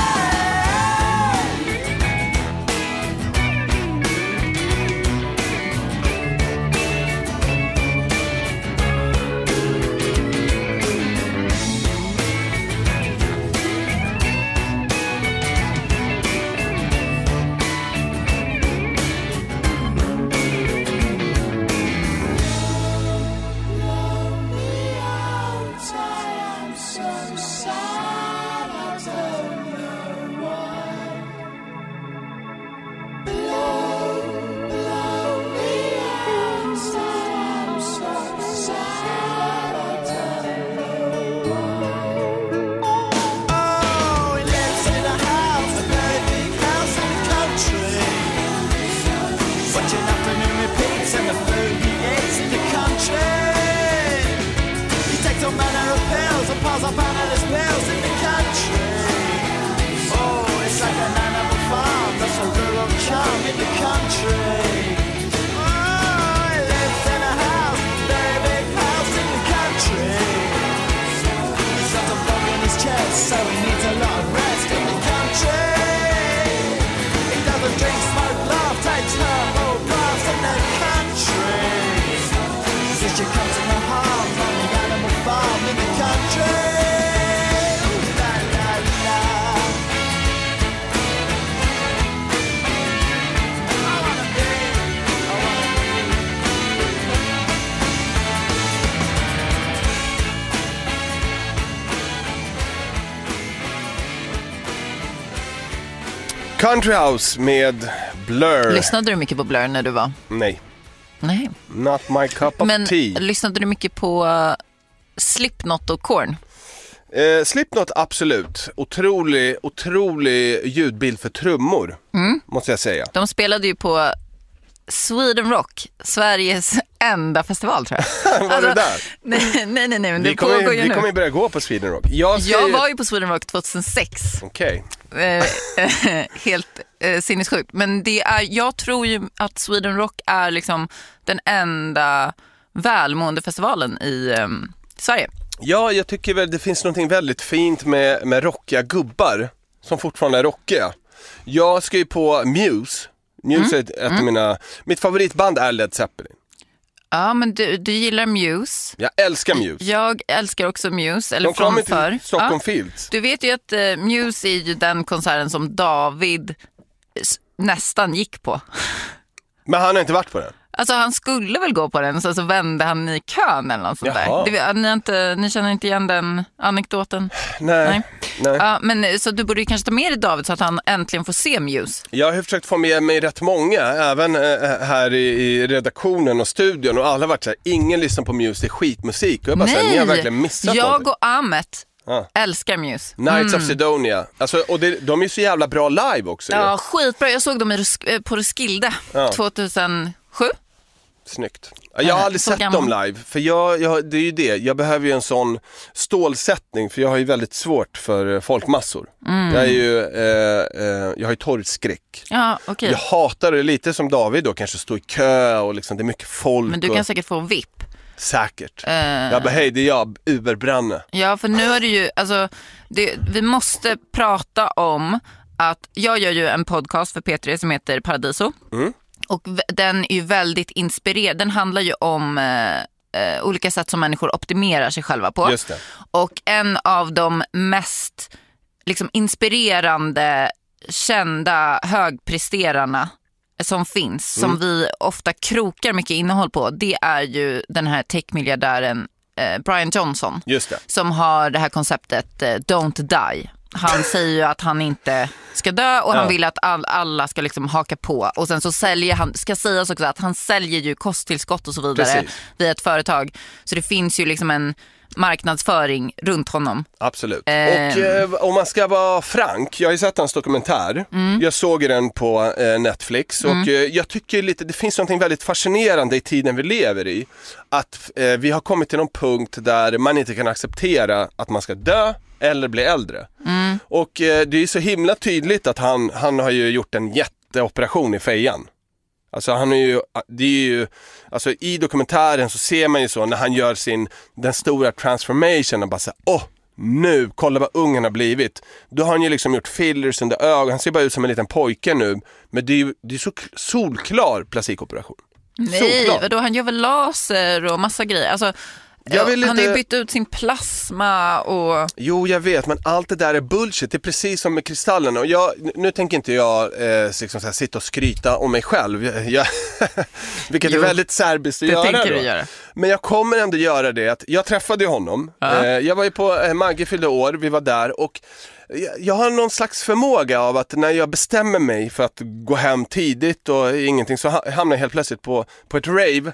So he needs a lot of rest in the country. He doesn't drink, smoke, laugh, takes herbal baths in the country. Fish comes in the harm on the animal farm in the country. La la la. I wanna be. Country House med Blur. Lyssnade du mycket på Blur när du var? Nej. Nej. Not my cup of Men tea. lyssnade du mycket på Slipknot och Korn? Slipknot, absolut. Otrolig ljudbild för trummor, måste jag säga. De spelade ju på Sweden Rock, Sveriges enda festival, tror jag. Var det där? Nej, men det vi pågår ju nu. Vi kommer börja gå på Sweden Rock. Jag var ju på Sweden Rock 2006. Okej. Helt sinnessjukt. Men jag tror ju att Sweden Rock är liksom den enda välmående festivalen i Sverige. Ja, jag tycker väl det finns någonting väldigt fint med rockiga gubbar som fortfarande är rockiga. Jag ska ju på Muse. Muse är ett av mitt favoritband är Led Zeppelin. Ja, men du gillar Muse. Jag älskar Muse. Jag älskar också Muse. Eller de kommer till Stockholm Fields. Du vet ju att Muse är ju den konserten som David nästan gick på. Men han har inte varit på den? Alltså han skulle väl gå på den, så vände han i kön eller något sånt där. Ni känner inte igen den anekdoten? Nej. Ja, men så du borde ju kanske ta med dig David så att han äntligen får se Muse. Jag har försökt få med mig rätt många, även här i redaktionen och studion, och alla har varit så här, ingen lyssnar på Muse, det är skitmusik. Och jag bara så här, ni har verkligen missat jag något. och Ahmet älskar Muse. Knights of Sidonia. Alltså, och de är så jävla bra live också. Ja, skitbra. Jag såg dem på Roskilde 2007. Snyggt. Jag har aldrig sett dem live, för det är ju det. Jag behöver ju en sån stålsättning, för jag har ju väldigt svårt för folkmassor. Jag har ju torgskräck. Ja, okay. Jag hatar det lite som David då, kanske stå i kö och liksom, det är mycket folk. Men du kan säkert få VIP. Säkert. Jag bara, hej, det är jag, Uberbranne. Ja, för nu är det ju, alltså, vi måste prata om att jag gör ju en podcast för P3 som heter Paradiso. Och den är ju väldigt inspirerad. Den handlar ju om olika sätt som människor optimerar sig själva på. Just det. Och en av de mest liksom inspirerande, kända högpresterarna som finns, som vi ofta krokar mycket innehåll på, det är ju den här techmiljardären Brian Johnson. Just det. Som har det här konceptet Don't Die. Han säger ju att han inte ska dö och han vill att alla ska liksom haka på. Och sen så säljer han, ska sägas också att han säljer ju kosttillskott och så vidare via ett företag. Så det finns ju liksom en marknadsföring runt honom. Absolut. Och om man ska vara frank, jag har ju sett hans dokumentär. Jag såg den på Netflix och jag tycker lite, det finns något väldigt fascinerande i tiden vi lever i. Att vi har kommit till någon punkt där man inte kan acceptera att man ska dö eller bli äldre. Och det är så himla tydligt att han har ju gjort en jätteoperation i fejan. Alltså alltså i dokumentären så ser man ju så när han gör den stora transformation och bara så nu, kolla vad ungen har blivit. Då har han ju liksom gjort fillers under ögon. Han ser bara ut som en liten pojke nu. Men det är så solklar plastikoperation. Nej, vadå? Han gör väl laser och massa grejer. Alltså, han har ju bytt ut sin plasma och... Jo, jag vet, men allt det där är bullshit. Det är precis som med kristallerna. Och nu tänker inte jag liksom så här, sitta och skryta om mig själv. Vilket är väldigt serbiskt att göra. Du göra. Men jag kommer ändå göra det. Att jag träffade honom. Jag var ju på Maggie fyllde år. Vi var där och... Jag har någon slags förmåga av att när jag bestämmer mig för att gå hem tidigt och ingenting, så hamnar jag helt plötsligt på ett rave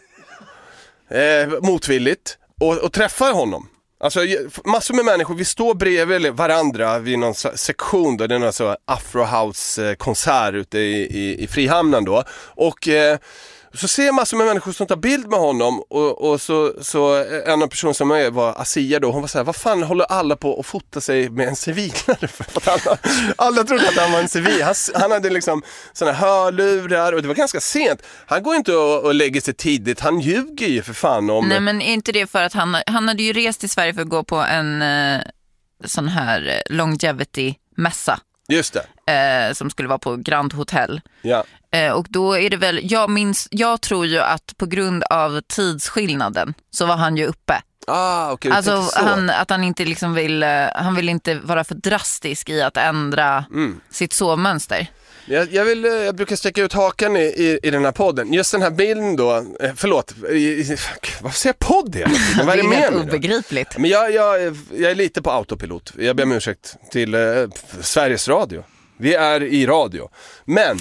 motvilligt och träffar honom. Alltså massor med människor, vi står bredvid varandra vid någon sektion då, det är någon så Afrohouse-konsert ute i Frihamnen då, och så ser jag massor med människor som tar bild med honom och så en av personerna som var Asia då, hon var så här: vad fan håller alla på att fota sig med en civilare för? Alla trodde att han var en civil. Han hade liksom såna hörlurar och det var ganska sent. Han går inte och lägger sig tidigt, han ljuger ju för fan om... Nej, men är inte det för att han hade ju rest till Sverige för att gå på en sån här longevity-mässa. Just det. Som skulle vara på Grand Hotel. Ja. Och då är det väl, jag tror ju att på grund av tidsskillnaden så var han ju uppe. Okay, alltså att han inte liksom han vill inte vara för drastisk i att ändra sitt sovmönster. Jag brukar sträcka ut hakan i den här podden. Just den här bilden då, förlåt, vad säger jag podd hela tiden? Vad är det med mig? Obegripligt. Men jag är lite på autopilot. Jag ber om ursäkt till Sveriges Radio. Vi är i radio. Men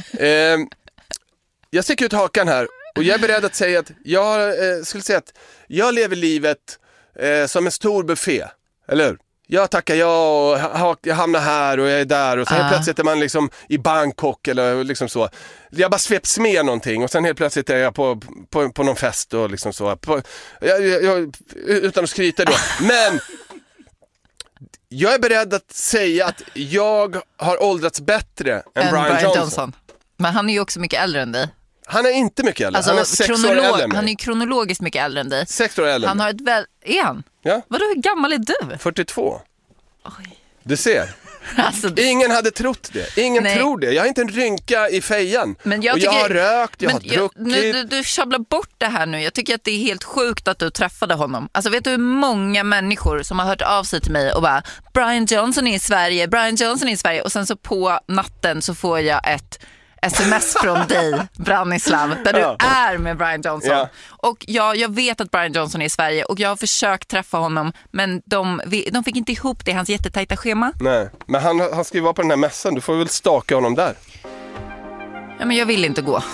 jag sträcker ut hakan här och jag är beredd att säga att jag skulle säga att jag lever livet som en stor buffé, eller hur? Jag tackar och jag hamnar här och jag är där och sen helt plötsligt är man liksom i Bangkok eller liksom så. Jag bara sveps med någonting och sen helt plötsligt är jag på någon fest och liksom så. Utan att skryta då. Men jag är beredd att säga att jag har åldrats bättre än Brian Johnson. Men han är ju också mycket äldre än dig. Han är inte mycket äldre. Alltså, han är 6 år äldre än mig. Han är ju kronologiskt mycket äldre än dig. 6 år äldre. Han har är han? Ja. Vadå, hur gammal är du? 42. Oj. Du ser. Alltså, ingen hade trott det. Ingen tror det. Jag har inte en rynka i fejan. Men jag har rökt, jag har druckit. Du sjabblar bort det här nu. Jag tycker att det är helt sjukt att du träffade honom. Alltså vet du hur många människor som har hört av sig till mig och bara Brian Johnson är i Sverige, Brian Johnson är i Sverige. Och sen så på natten så får jag sms från dig, Branislav, där du är med Brian Johnson. Ja. Och jag vet att Brian Johnson är i Sverige och jag har försökt träffa honom, men de fick inte ihop det, hans jättetajta schema. Nej, men han ska ju vara på den här mässan. Du får väl staka honom där. Ja, men jag vill inte gå.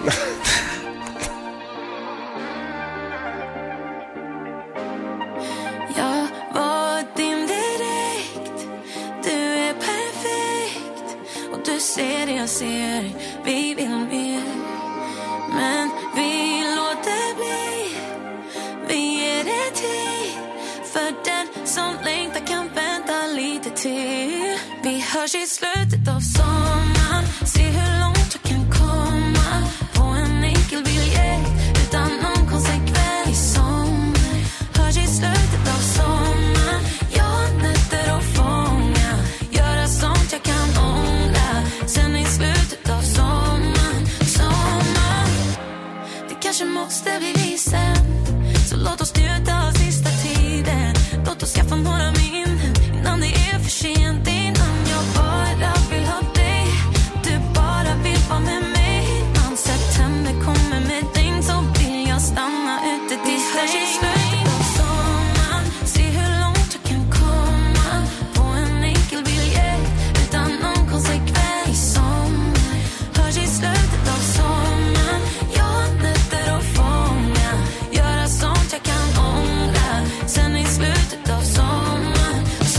Jag var din direkt. Du är perfekt. Och du ser det jag ser. Vi vill mer. Men vi låter bli. Vi ger det tid. För den som längtar kan vänta lite till. Vi hörs i slutet av sommaren. Se hur långt jag kan komma. På en enkel biljett. Utan någon konsekvens. I sommar. Hörs i slutet av sommaren. Jag har nätter att fånga. Göra sånt jag kan ångra. Sen i slutet av sommaren. Det kanske måste bli vi sen. Så låt oss njuta av sista tiden. Låt oss skaffa några minnen innan det är för sent. Innan jag bara vill ha dig. Du bara vill vara med mig. Innan september kommer med regn så vill jag stanna ute tills det är slutet av sommaren. Se hur långt jag kan komma. På en enkel biljett. Utan någon konsekvens. I sommar. Hörs i slutet av sommaren. Jag har nätter att fånga. Göra sånt jag kan ångra. Sen i slutet av sommaren.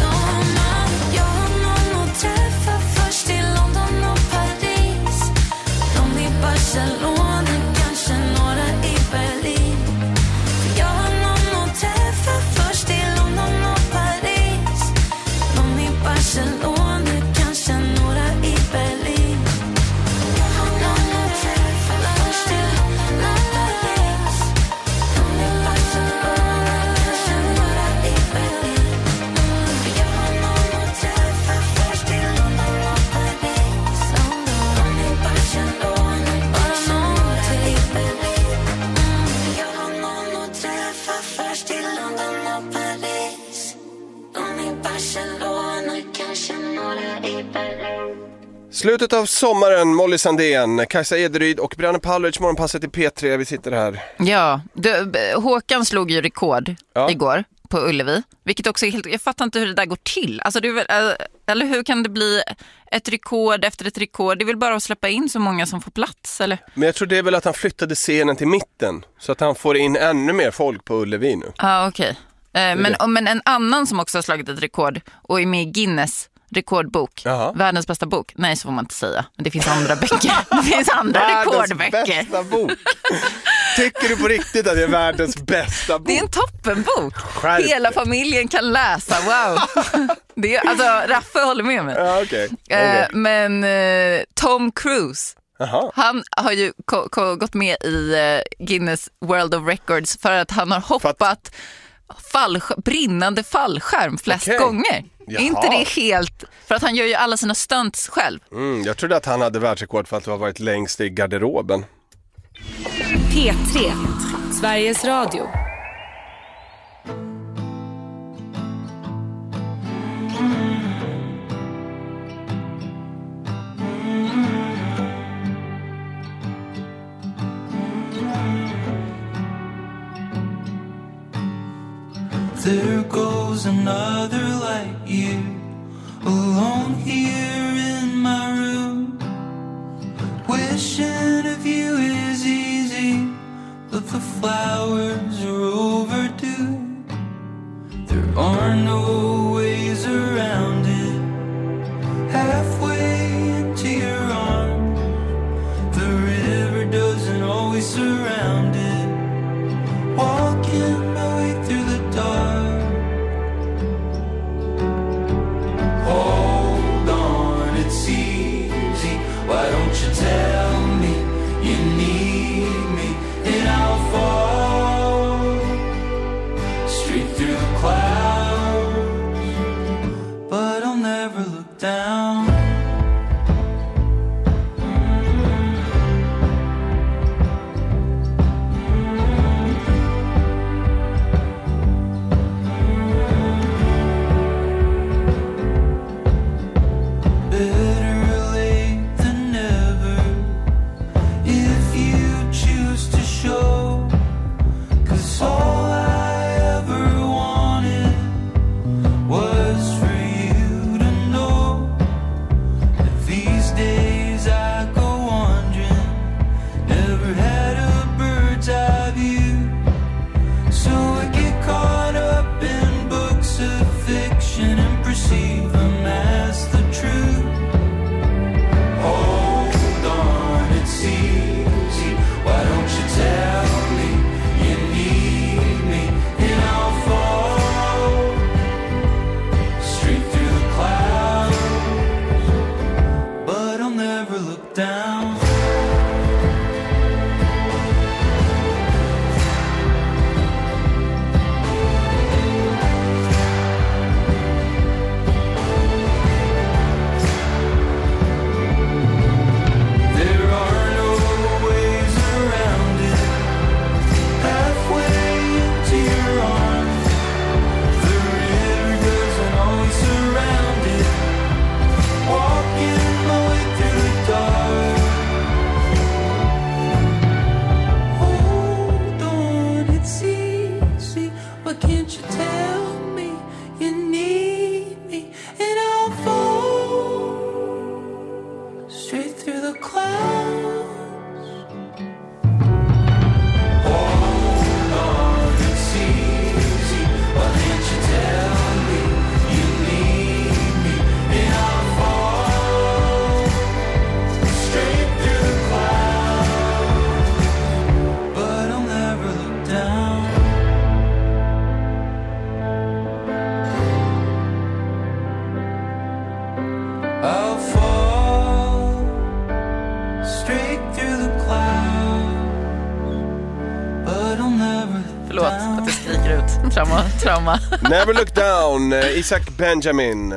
Jag har någon att träffa först i London och Paris. Någon i Barcelona, kanske några i Berlin. För jag har någon att träffa först i London och Paris. Någon i Barcelona, kanske några i Berlin. Jag har någon att träffa först i London och Paris. Någon i Barcelona, kanske några i Berlin. För jag har någon att träffa först i London och Paris. Någon i Barcelona, bara några i Berlin. Jag har någon att träffa först i London och Paris. Någon i Barcelona, kanske några i Berlin. Slutet av sommaren, Molly Sandén, Kajsa Ederyd och Brianna Pavlovic, morgonpasset i P3. Vi sitter här. Ja, Håkan slog ju rekord igår på Ullevi, vilket också är helt, jag fattar inte hur det där går till. Alltså eller hur kan det bli ett rekord efter ett rekord? Det är väl bara att släppa in så många som får plats, eller? Men jag tror det är väl att han flyttade scenen till mitten så att han får in ännu mer folk på Ullevi nu. Ja, okej. Men en annan som också har slagit ett rekord och är med i Guinness rekordbok, världens bästa bok. Nej, så får man inte säga. Men det finns andra böcker. Det finns andra rekordböcker. Världens bästa bok. Tycker du på riktigt att det är världens bästa bok? Det är en toppenbok. Hela familjen kan läsa. Wow. Det är, alltså, Raffe håller med mig. Ja, okay. Men Tom Cruise, han har ju gått med i Guinness World of Records för att han har hoppat brinnande fallskärm flest gånger. Jaha. Inte det helt, för att han gör ju alla sina stunts själv. Jag trodde att han hade världsrekord för att ha varit längst i garderoben. P3, Sveriges Radio. There goes another light year, alone here in my room. Wishing of you is easy, but the flowers are overdue. There are no ways around it. Halfway into your arms, the river doesn't always surround it. Walking my way through the dark. Hold on, it's easy. Why don't you tell me you need me? And I'll fall straight through the clouds, but I'll never look down. Förlåt att jag skriker ut. Trauma. Never look down, Isaac Benjamin.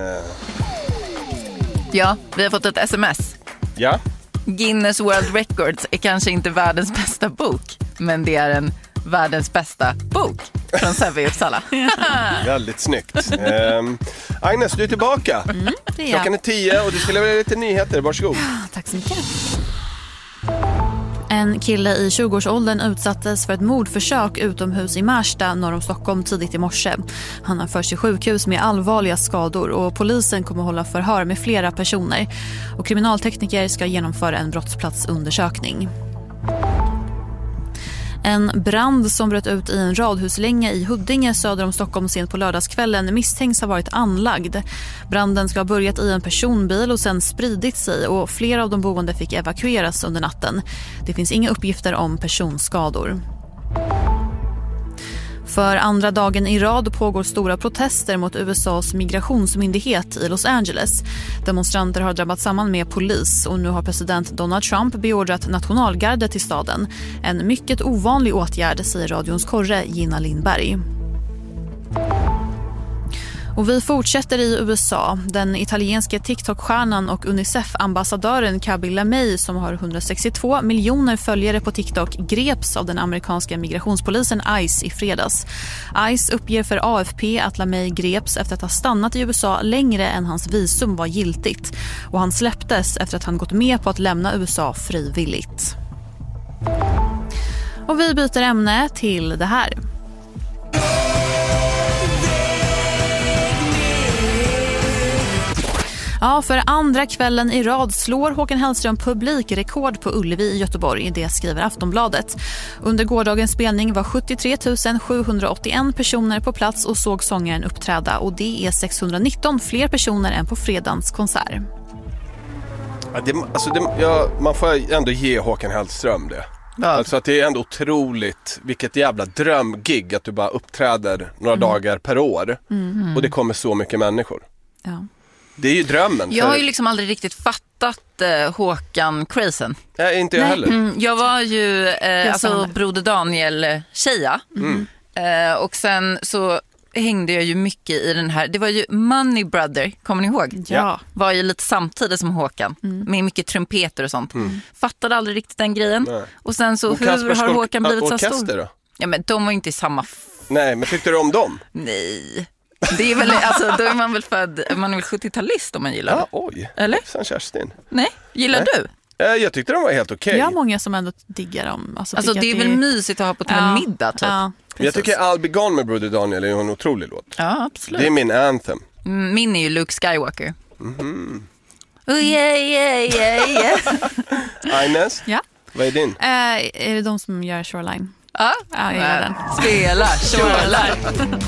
Ja, vi har fått ett sms. Ja. Guinness World Records är kanske inte världens bästa bok, men det är en världens bästa bok från Säve i Uppsala. Väldigt snyggt. Agnes, du är tillbaka. Det är Klockan är 10 och du ska leverera lite nyheter. Varsågod. Tack så mycket. En kille i 20-årsåldern utsattes för ett mordförsök utomhus i Märsta norr om Stockholm tidigt i morse. Han har förts till sjukhus med allvarliga skador och polisen kommer hålla förhör med flera personer. Och kriminaltekniker ska genomföra en brottsplatsundersökning. En brand som bröt ut i en radhuslänga i Huddinge söder om Stockholm sent på lördagskvällen misstänks ha varit anlagd. Branden ska ha börjat i en personbil och sen spridit sig och flera av de boende fick evakueras under natten. Det finns inga uppgifter om personskador. För andra dagen i rad pågår stora protester mot USAs migrationsmyndighet i Los Angeles. Demonstranter har drabbat samman med polis och nu har president Donald Trump beordrat nationalgarde till staden. En mycket ovanlig åtgärd, säger radions korre Gina Lindberg. Och vi fortsätter i USA. Den italienska TikTok-stjärnan och UNICEF-ambassadören Kabila May, som har 162 miljoner följare på TikTok, greps av den amerikanska migrationspolisen ICE i fredags. ICE uppger för AFP att LaMay greps efter att ha stannat i USA längre än hans visum var giltigt. Och han släpptes efter att han gått med på att lämna USA frivilligt. Och vi byter ämne till det här. Ja, för andra kvällen i rad slår Håkan Hellström publikrekord på Ullevi i Göteborg, det skriver Aftonbladet. Under gårdagens spelning var 73 781 personer på plats och såg sångaren uppträda, och det är 619 fler personer än på fredagens konsert. Ja, man får ändå ge Håkan Hellström det. Ja. Alltså att det är ändå otroligt, vilket jävla drömgig att du bara uppträder några dagar per år och det kommer så mycket människor. Ja. Det är ju drömmen. Jag har ju liksom aldrig riktigt fattat Håkan-crazen. Nej, inte jag heller. Jag var ju Broder Daniel-tjeja. Och sen så hängde jag ju mycket i den här. Det var ju Money Brother, kommer ni ihåg? Ja. Var ju lite samtidigt som Håkan. Med mycket trumpeter och sånt. Fattade aldrig riktigt den grejen. Nej. Och sen så, hur har Håkan blivit så stor? Då? Ja, men de var inte i samma... Nej, men tyckte du om dem? Nej. Det är väl, alltså, då är man väl född, man är väl 70-talist om man gillar det. Ja, oj. Eller? San Kerstin. Nej, gillar du? Jag tyckte de var helt okej. Jag har många som ändå diggar dem. Alltså det är väl mysigt att ha på till en middag typ. Ja, jag tycker I'll Be Gone med Brother Daniel är en otrolig låt. Ja, absolut. Det är min anthem. Min är ju Luke Skywalker. Oh yeah. Agnes? Ja? Vad är din? Är det de som gör Shoreline? Ja, jag gillar den. Spela Shoreline.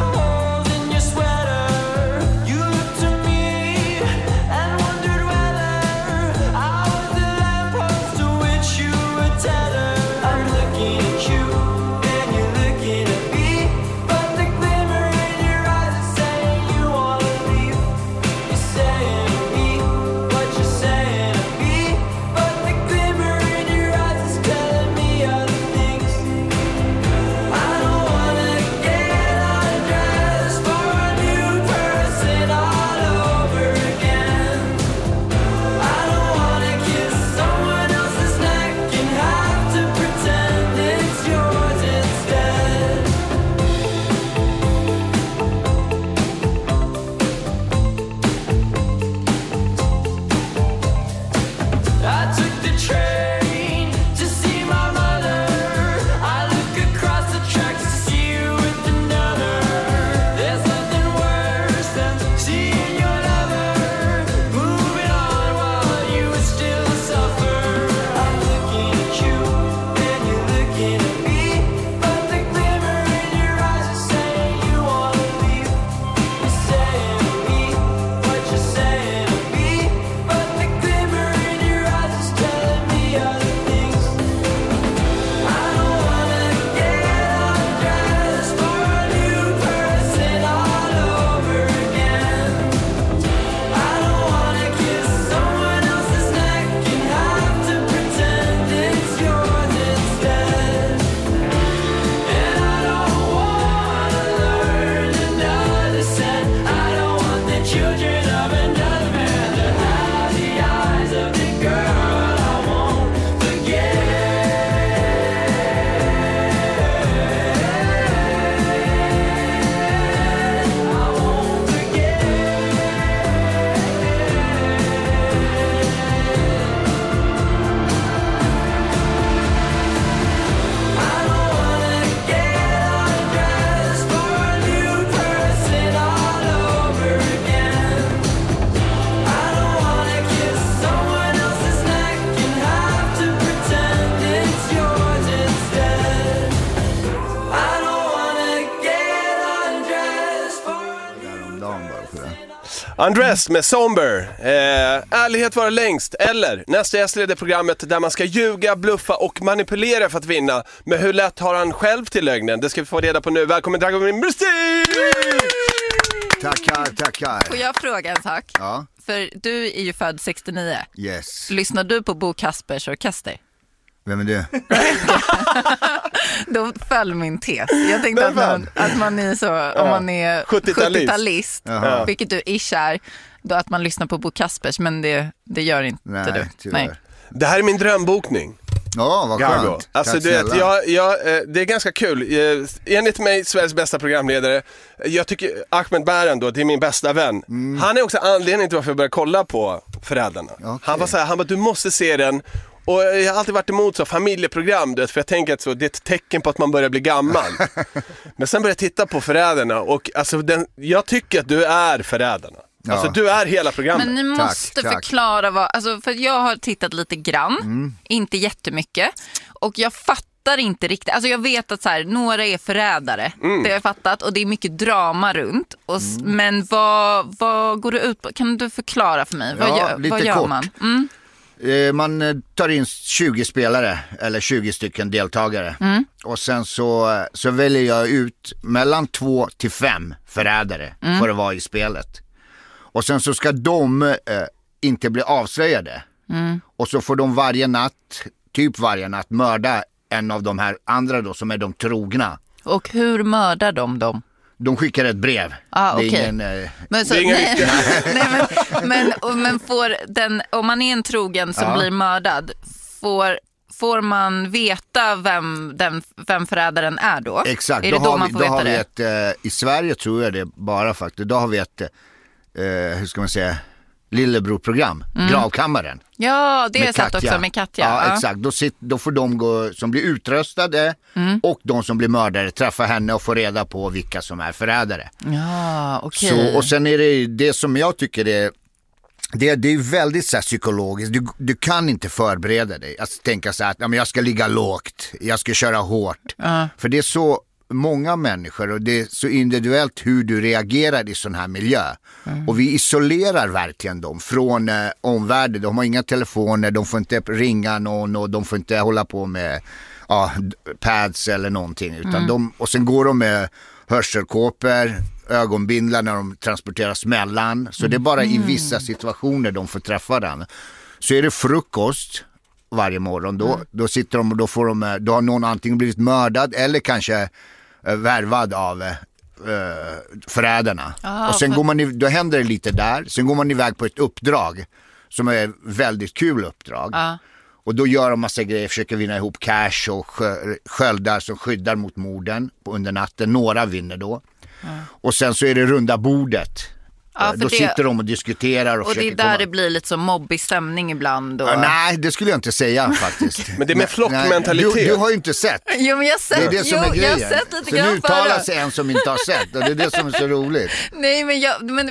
You looked to me and wondered whether dagen bara för det. Undressed med Somber. Ärlighet vara längst. Eller nästa gäst leder programmet där man ska ljuga, bluffa och manipulera för att vinna. Men hur lätt har han själv till lögnen? Det ska vi få reda på nu. Välkommen Dragomir Brusti! Tackar. Får jag fråga en sak? Ja. För du är ju född 69. Yes. Lyssnar du på Bo Kaspers orkester? Vem är det? Då föll min tes. Jag tänkte att man är så, om man är 70-talist, vilket du ish är, då att man lyssnar på Bo Kaspers, men det gör inte du. Nej. Det här är min drömbokning. Ja, vad skönt. Alltså du vet, det är ganska kul. Enligt mig, Sveriges bästa programledare. Jag tycker Ahmed Bären då, det är min bästa vän. Han är också anledningen till varför jag började kolla på Förrädarna. Okay. Han var så här, han bara, du måste se den. Och jag har alltid varit emot så familjeprogram, du vet, för jag tänker att så, det är ett tecken på att man börjar bli gammal. Men sen började jag titta på Förrädarna och alltså, jag tycker att du är Förrädarna. Alltså du är hela programmet. Men ni måste förklara vad, alltså, för jag har tittat lite grann, inte jättemycket, och jag fattar inte riktigt, alltså jag vet att så här, några är förrädare, det har jag fattat, och det är mycket drama runt, men vad går det ut på? Kan du förklara för mig? Vad gör man? Man tar in 20 spelare eller 20 stycken deltagare och sen så väljer jag ut mellan 2 till 5 förrädare för att vara i spelet. Och sen så ska de inte bli avslöjade. Och så får de varje natt mörda en av de här andra då som är de trogna. Och hur mördar de dem? De skickar ett brev. Det är ingen... Men får om man är en trogen som blir mördad, får man veta vem förrädaren är då? Exakt, är det då man får veta det? I Sverige tror jag det bara faktiskt. Då har vi ett, hur ska man säga, lillebrorprogram, Gravkammaren. Ja, det är satt också med Katja. Ja, exakt. Då får de som blir utröstade och de som blir mördare träffa henne och få reda på vilka som är förrädare. Ja, okej. Så, och sen är det som jag tycker det är väldigt så här, psykologiskt. Du kan inte förbereda dig. Att tänka så här att jag ska ligga lågt, jag ska köra hårt. För det är så många människor och det är så individuellt hur du reagerar i sån här miljö. Och vi isolerar verkligen dem från omvärlden. De har inga telefoner, de får inte ringa någon och de får inte hålla på med pads eller någonting. Utan och sen går de med hörselkåpor, ögonbindlar när de transporteras mellan. Så det är bara i vissa situationer de får träffa den. Så är det frukost varje morgon. Då sitter de och då har någon antingen blivit mördad eller kanske värvad av förrädarna. Och sen går man då händer det lite där. Sen går man iväg på ett uppdrag som är väldigt kul uppdrag. Och då gör de massa grejer, försöker vinna ihop cash och sköldar som skyddar mot morden under natten. Några vinner då. Och sen så är det runda bordet. Då sitter de och diskuterar och det är där det blir lite så mobbig stämning ibland. Nej, det skulle jag inte säga faktiskt. Men det är med flockmentalitet. Du har ju inte sett. Jo, men jag har sett. Det är det som är grejen. Jag har sett lite så grann nu uttalar sig en som inte har sett. Och det är det som är så roligt. Nej, men